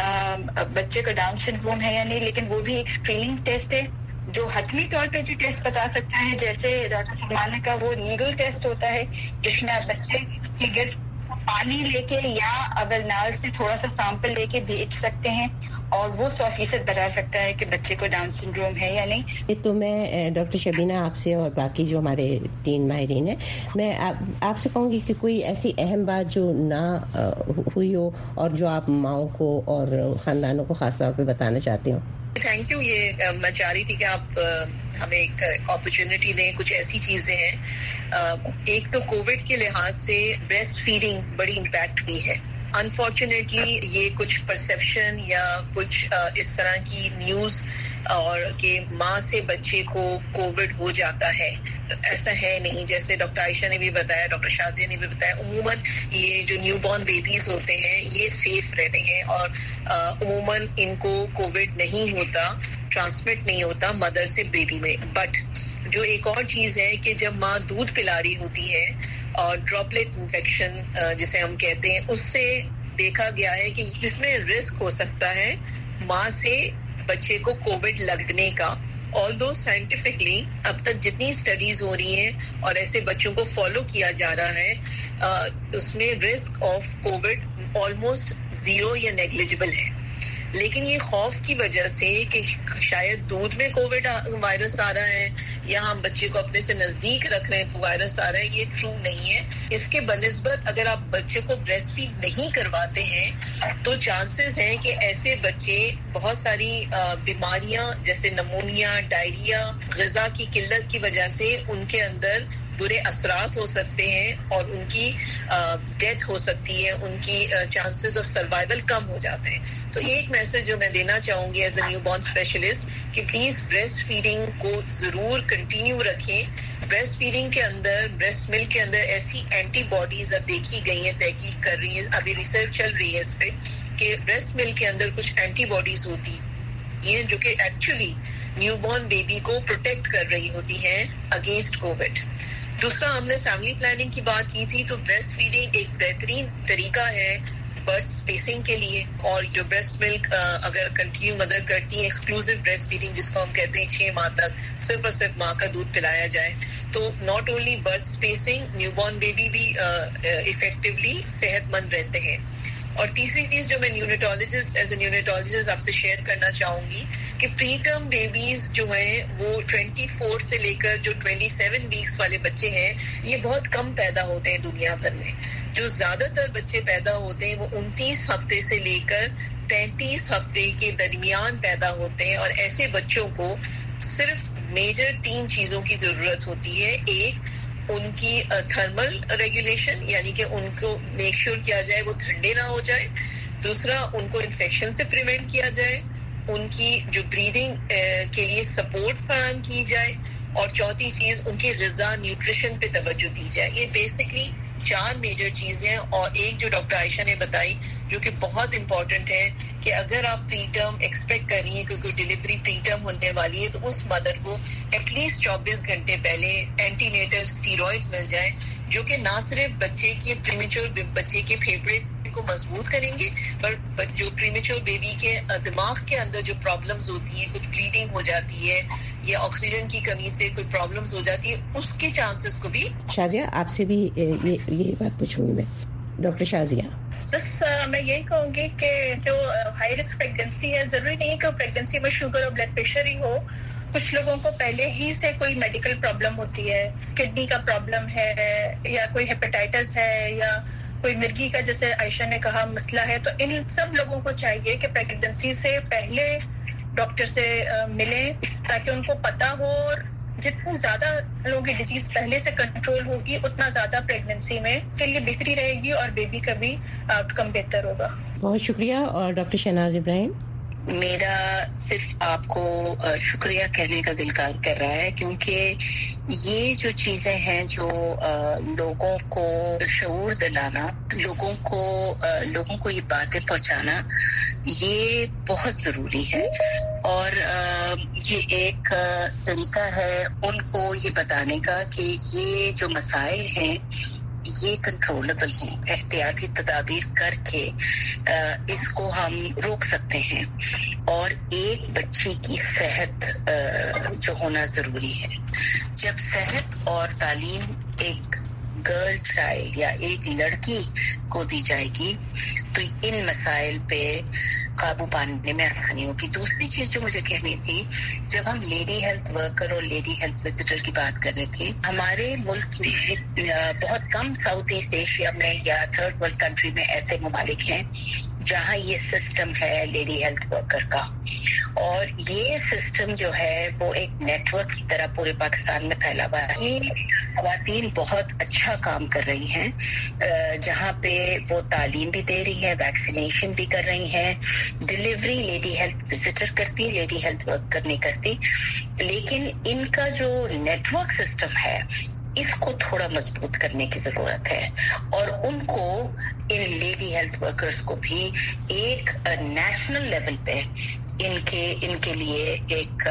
Speaker 4: बच्चे को डाउन सिंड्रोम है या नहीं, लेकिन वो भी एक स्क्रीनिंग टेस्ट है। जो हतमी तौर पे जो टेस्ट बता सकता है, जैसे डॉक्टर सलमान ने कहा, वो नीगल टेस्ट होता है जिसमें आप बच्चे के गिर्द पानी लेके या अवलनाल से थोड़ा सा सैंपल लेके भेज सकते हैं, और वो 100% बता सकता है कि बच्चे को डाउन सिंड्रोम है या नहीं।
Speaker 3: तो मैं डॉक्टर शबीना आपसे और बाकी जो हमारे 3 माहिरीन हैं, मैं आपसे कहूँगी कि कोई ऐसी अहम बात जो ना हुई हो और जो आप माओं को और ख़ानदानों को ख़ास तौर पे बताना चाहते हो।
Speaker 5: Thank you. ये मैं चाह रही थी कि आप हमें एक अपॉर्चुनिटी दें। कुछ ऐसी चीजें हैं, एक तो कोविड के लिहाज से ब्रेस्ट फीडिंग बड़ी इम्पैक्ट हुई है। अनफॉर्चुनेटली ये कुछ परसेप्शन या कुछ इस तरह की न्यूज और कि माँ से बच्चे को कोविड हो जाता है, ऐसा है नहीं। जैसे डॉक्टर आयशा ने भी बताया, डॉक्टर शाजिया ने भी बताया, उमूमन ये जो न्यूबॉर्न बेबीज होते हैं ये सेफ रहते हैं और उमूमन इनको कोविड नहीं होता, ट्रांसमिट नहीं होता मदर से बेबी में। बट जो एक और चीज है कि जब माँ दूध पिला रही होती है और ड्रॉपलेट इन्फेक्शन जिसे हम कहते हैं, उससे देखा गया है कि जिसमें रिस्क हो सकता है माँ से बच्चे को कोविड लगने का। ऑल्दो साइंटिफिकली अब तक जितनी स्टडीज हो रही हैं और ऐसे बच्चों को फॉलो किया जा रहा है, उसमें रिस्क ऑफ कोविड ऑलमोस्ट 0 या नेग्लिजिबल है। लेकिन ये खौफ की वजह से कि शायद दूध में कोविड वायरस आ रहा है या हम बच्चे को अपने से नजदीक रख रहे हैं तो वायरस आ रहा है, ये ट्रू नहीं है। इसके बनिस्बत अगर आप बच्चे को ब्रेस्ट फीड नहीं करवाते हैं तो चांसेस हैं कि ऐसे बच्चे बहुत सारी बीमारियां जैसे नमूनिया, डायरिया, ग़िज़ा की किल्लत की वजह से उनके अंदर बुरे असरात हो सकते हैं और उनकी डेथ हो सकती है, उनकी चांसेस ऑफ सर्वाइवल कम हो जाते हैं। तो एक मैसेज जो मैं देना चाहूंगी एज अ न्यूबॉर्न स्पेशलिस्ट कि प्लीज ब्रेस्ट फीडिंग को जरूर कंटिन्यू रखें। ब्रेस्ट फीडिंग के अंदर, ब्रेस्ट मिल्क के अंदर ऐसी एंटीबॉडीज अब देखी गई है, तहकीक कर रही है, अभी रिसर्च चल रही है इस पे कि ब्रेस्ट मिल्क के अंदर कुछ एंटीबॉडीज होती हैं जो कि एक्चुअली न्यूबॉर्न बेबी को प्रोटेक्ट कर रही होती हैं अगेंस्ट कोविड। दूसरा, हमने फैमिली प्लानिंग की बात की थी, तो ब्रेस्ट फीडिंग एक बेहतरीन तरीका है बर्थ स्पेसिंग के लिए। और जो ब्रेस्ट मिल्क अगर कंटिन्यू मदर करती है, एक्सक्लूसिव ब्रेस्ट फीडिंग जिसको हम कहते हैं 6 माह तक सिर्फ और सिर्फ माँ का दूध पिलाया जाए, تو not only birth spacing, newborn baby بھی افیکٹولی صحت مند رہتے ہیں. اور تیسری چیز جو میں ایز اے نیونیٹولوجسٹ آپ سے شیئر کرنا چاہوں گی کہ پری ٹرم بیبیز جو ہیں وہ 24 سے لے کر جو 27 ویکس والے بچے ہیں یہ بہت کم پیدا ہوتے ہیں دنیا بھر میں. جو زیادہ تر بچے پیدا ہوتے ہیں وہ 29 ہفتے سے لے کر 33 ہفتے کے درمیان پیدا ہوتے ہیں. اور ایسے بچوں کو صرف میجر 3 چیزوں کی ضرورت ہوتی ہے. ایک، ان کی تھرمل ریگولیشن، یعنی کہ ان کو میک شیور کیا جائے وہ ٹھنڈے نہ ہو جائے. دوسرا، ان کو انفیکشن سے پریونٹ کیا جائے. ان کی جو بریدنگ کے لیے سپورٹ فراہم کی جائے. اور چوتھی چیز، ان کی غذا نیوٹریشن پہ توجہ دی جائے. یہ بیسکلی 4 میجر چیزیں. اور ایک جو ڈاکٹر عائشہ نے بتائی جو کہ بہت امپورٹنٹ ہے کہ اگر آپ پری ٹرم ایکسپیکٹ کر رہی ہیں کہ کوئی ڈلیوری پری ٹرم ہونے والی ہے تو اس مدر کو ایٹ لیسٹ 24 گھنٹے پہلے اینٹی نیٹل اسٹیرائڈز مل جائیں جو کہ نہ صرف بچے کے پریمیچور بچے کے پھیپھڑے کو مضبوط کریں گے پر جو پریمیچور بیبی کے دماغ کے اندر جو پرابلمز ہوتی ہیں، کچھ بلیڈنگ ہو جاتی ہے یا آکسیجن کی کمی سے کوئی پرابلمز ہو جاتی ہے، اس کے چانسز کو بھی.
Speaker 3: شازیہ آپ سے بھی یہ بات پوچھوں گی میں. ڈاکٹر شازیہ،
Speaker 6: بس میں یہی کہوں گی کہ جو ہائی رسک پریگنسی ہے، ضروری نہیں کہ پریگنسی میں شوگر اور بلڈ پریشر ہی ہو. کچھ لوگوں کو پہلے ہی سے کوئی میڈیکل پرابلم ہوتی ہے، کڈنی کا پرابلم ہے یا کوئی ہیپیٹائٹس ہے یا کوئی مرگی کا جیسے عائشہ نے کہا مسئلہ ہے. تو ان سب لوگوں کو چاہیے کہ پریگنسی سے پہلے ڈاکٹر سے ملیں تاکہ ان کو پتہ ہو. اور جتنی زیادہ لوگوں کی ڈیزیز پہلے سے کنٹرول ہوگی اتنا زیادہ پریگننسی میں کے لیے بہتری رہے گی اور بیبی کا بھی آؤٹ کم بہتر ہوگا.
Speaker 3: بہت شکریہ. اور ڈاکٹر شہناز ابراہیم،
Speaker 8: میرا صرف آپ کو شکریہ کہنے کا دل کر رہا ہے کیونکہ یہ جو چیزیں ہیں جو لوگوں کو شعور دلانا، لوگوں کو یہ باتیں پہنچانا یہ بہت ضروری ہے. اور یہ ایک طریقہ ہے ان کو یہ بتانے کا کہ یہ جو مسائل ہیں یہ کنٹرولبل ہیں، احتیاطی تدابیر کر کے اس کو ہم روک سکتے ہیں. اور ایک بچی کی صحت جو ہونا ضروری ہے. جب صحت اور تعلیم ایک گرل چائلڈ یا ایک لڑکی کو دی جائے گی تو ان مسائل پہ قابو پانے میں آسانی ہوگی. دوسری چیز جو مجھے کہنی تھی، جب ہم لیڈی ہیلتھ ورکر اور لیڈی ہیلتھ وزٹر کی بات کر رہے تھے، ہمارے ملک میں بہت کم ساؤتھ ایسٹ ایشیا میں یا تھرڈ ورلڈ کنٹری میں ایسے ممالک ہیں جہاں یہ سسٹم ہے لیڈی ہیلتھ ورکر کا. اور یہ سسٹم جو ہے وہ ایک نیٹ ورک کی طرح پورے پاکستان میں پھیلا ہوا ہے. یہ خواتین بہت اچھا کام کر رہی ہیں جہاں پہ وہ تعلیم بھی دے رہی ہے، ویکسینیشن بھی کر رہی ہیں، ڈلیوری لیڈی ہیلتھ وزٹر کرتی، لیڈی ہیلتھ ورکر نہیں کرتی. لیکن ان کا جو نیٹ ورک سسٹم ہے اس کو تھوڑا مضبوط کرنے کی ضرورت ہے. اور ان کو ان لیڈی ہیلتھ ورکرز کو بھی ایک نیشنل لیول پہ ان کے لیے ایک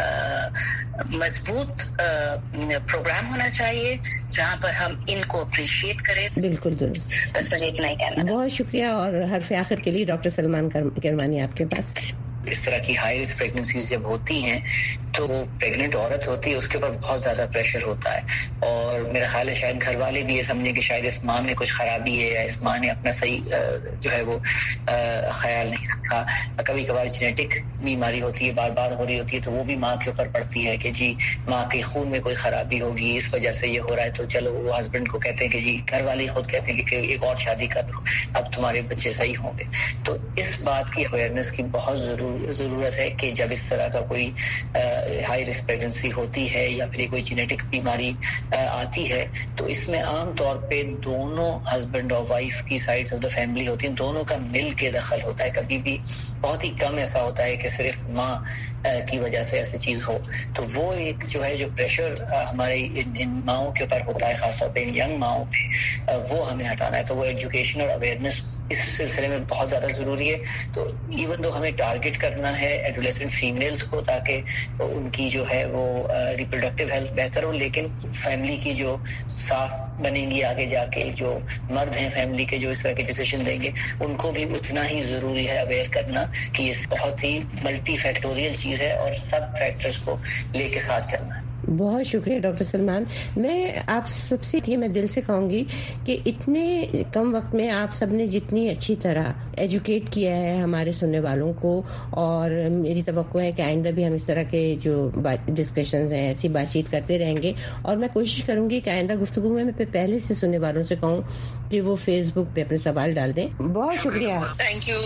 Speaker 8: مضبوط پروگرام ہونا چاہیے جہاں پر ہم ان کو اپریشیٹ کریں.
Speaker 3: بالکل درست.
Speaker 8: بس مجھے اتنا ہی کہنا.
Speaker 3: بہت شکریہ. اور حرف آخر کے لیے ڈاکٹر سلمان کرمانی آپ کے پاس.
Speaker 7: اس طرح کی ہائی رسک پریگننسیز جب ہوتی ہیں تو پریگننٹ عورت ہوتی ہے اس کے اوپر بہت زیادہ پریشر ہوتا ہے. اور میرا خیال ہے شاید گھر والے بھی یہ سمجھیں کہ شاید اس ماں میں کچھ خرابی ہے یا اس ماں نے اپنا صحیح جو ہے وہ خیال نہیں رکھا. کبھی کبھار جینیٹک بیماری ہوتی ہے، بار بار ہو رہی ہوتی ہے، تو وہ بھی ماں کے اوپر پڑتی ہے کہ جی ماں کے خون میں کوئی خرابی ہوگی اس وجہ سے یہ ہو رہا ہے. تو چلو وہ ہسبینڈ کو کہتے ہیں کہ جی گھر والے خود کہتے ہیں کہ ایک اور شادی کر دو، اب تمہارے بچے صحیح ہوں گے. تو اس بات کی اویئرنیس کی بہت ضرورت ہے کہ جب اس طرح کا کوئی ہائی رسک پریگننسی ہوتی ہے یا پھر کوئی جینیٹک بیماری آتی ہے تو اس میں عام طور پہ دونوں ہسبینڈ اور وائف کی سائڈ آف دا فیملی ہوتی ہیں، دونوں کا مل کے دخل ہوتا ہے. کبھی بھی بہت ہی کم ایسا ہوتا ہے کہ صرف ماں کی وجہ سے ایسی چیز ہو. تو وہ ایک جو ہے جو پریشر ہمارے ان ماؤں کے اوپر ہوتا ہے، خاص طور پہ ینگ ماؤں پہ، وہ ہمیں ہٹانا ہے. تو وہ ایجوکیشن اور اویئرنیس اس سلسلے میں بہت زیادہ ضروری ہے. تو ایون تو ہمیں ٹارگٹ کرنا ہے ایڈولیسنٹ فیمیلز کو تاکہ ان کی جو ہے وہ ریپروڈکٹیو ہیلتھ بہتر ہو، لیکن فیملی کی جو ساتھ بنیں گی آگے جا کے، جو مرد ہیں فیملی کے جو اس طرح کے ڈیسیشن دیں گے، ان کو بھی اتنا ہی ضروری ہے اویئر کرنا کہ یہ بہت ہی ملٹی فیکٹوریل چیز ہے اور سب فیکٹرز کو لے کے ساتھ چلنا ہے.
Speaker 3: بہت شکریہ ڈاکٹر سلمان. میں آپ سب سے میں دل سے کہوں گی کہ اتنے کم وقت میں آپ سب نے جتنی اچھی طرح ایجوکیٹ کیا ہے ہمارے سننے والوں کو, اور میری توقع ہے کہ آئندہ بھی ہم اس طرح کے جو ڈسکشنز ہیں ایسی بات چیت کرتے رہیں گے, اور میں کوشش کروں گی کہ آئندہ گفتگو میں پہلے سے سننے والوں سے کہوں کہ وہ فیس بک پہ اپنے سوال ڈال دیں. بہت شکریہ.
Speaker 5: Thank you.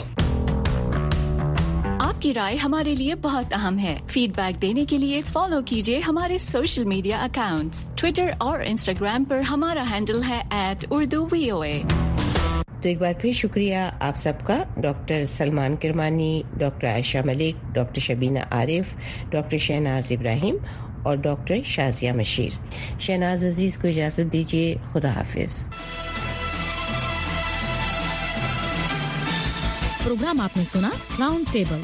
Speaker 2: آپ کی رائے ہمارے لیے بہت اہم ہے. فیڈ بیک دینے کے لیے فالو کیجیے ہمارے سوشل میڈیا اکاؤنٹس. ٹویٹر اور انسٹاگرام پر ہمارا ہینڈل ہے @UrduVOA.
Speaker 3: تو ایک بار پھر شکریہ آپ سب کا. Doctor Salman Kirmani, doctor Ayesha Malik, doctor Shabina Arif, doctor Shahnaz Ibrahim اور ڈاکٹر شازیہ مشیر. شہناز عزیز کو اجازت دیجیے. خدا حافظ.
Speaker 2: پروگرام آپ نے سنا راؤنڈ ٹیبل.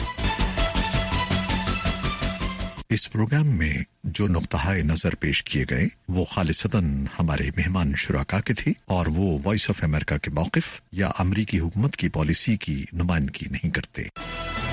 Speaker 1: اس پروگرام میں جو نقطۂ نظر پیش کیے گئے وہ خالصتاً ہمارے مہمان شرکاء کے تھے, اور وہ وائس آف امریکہ کے موقف یا امریکی حکومت کی پالیسی کی نمائندگی نہیں کرتے.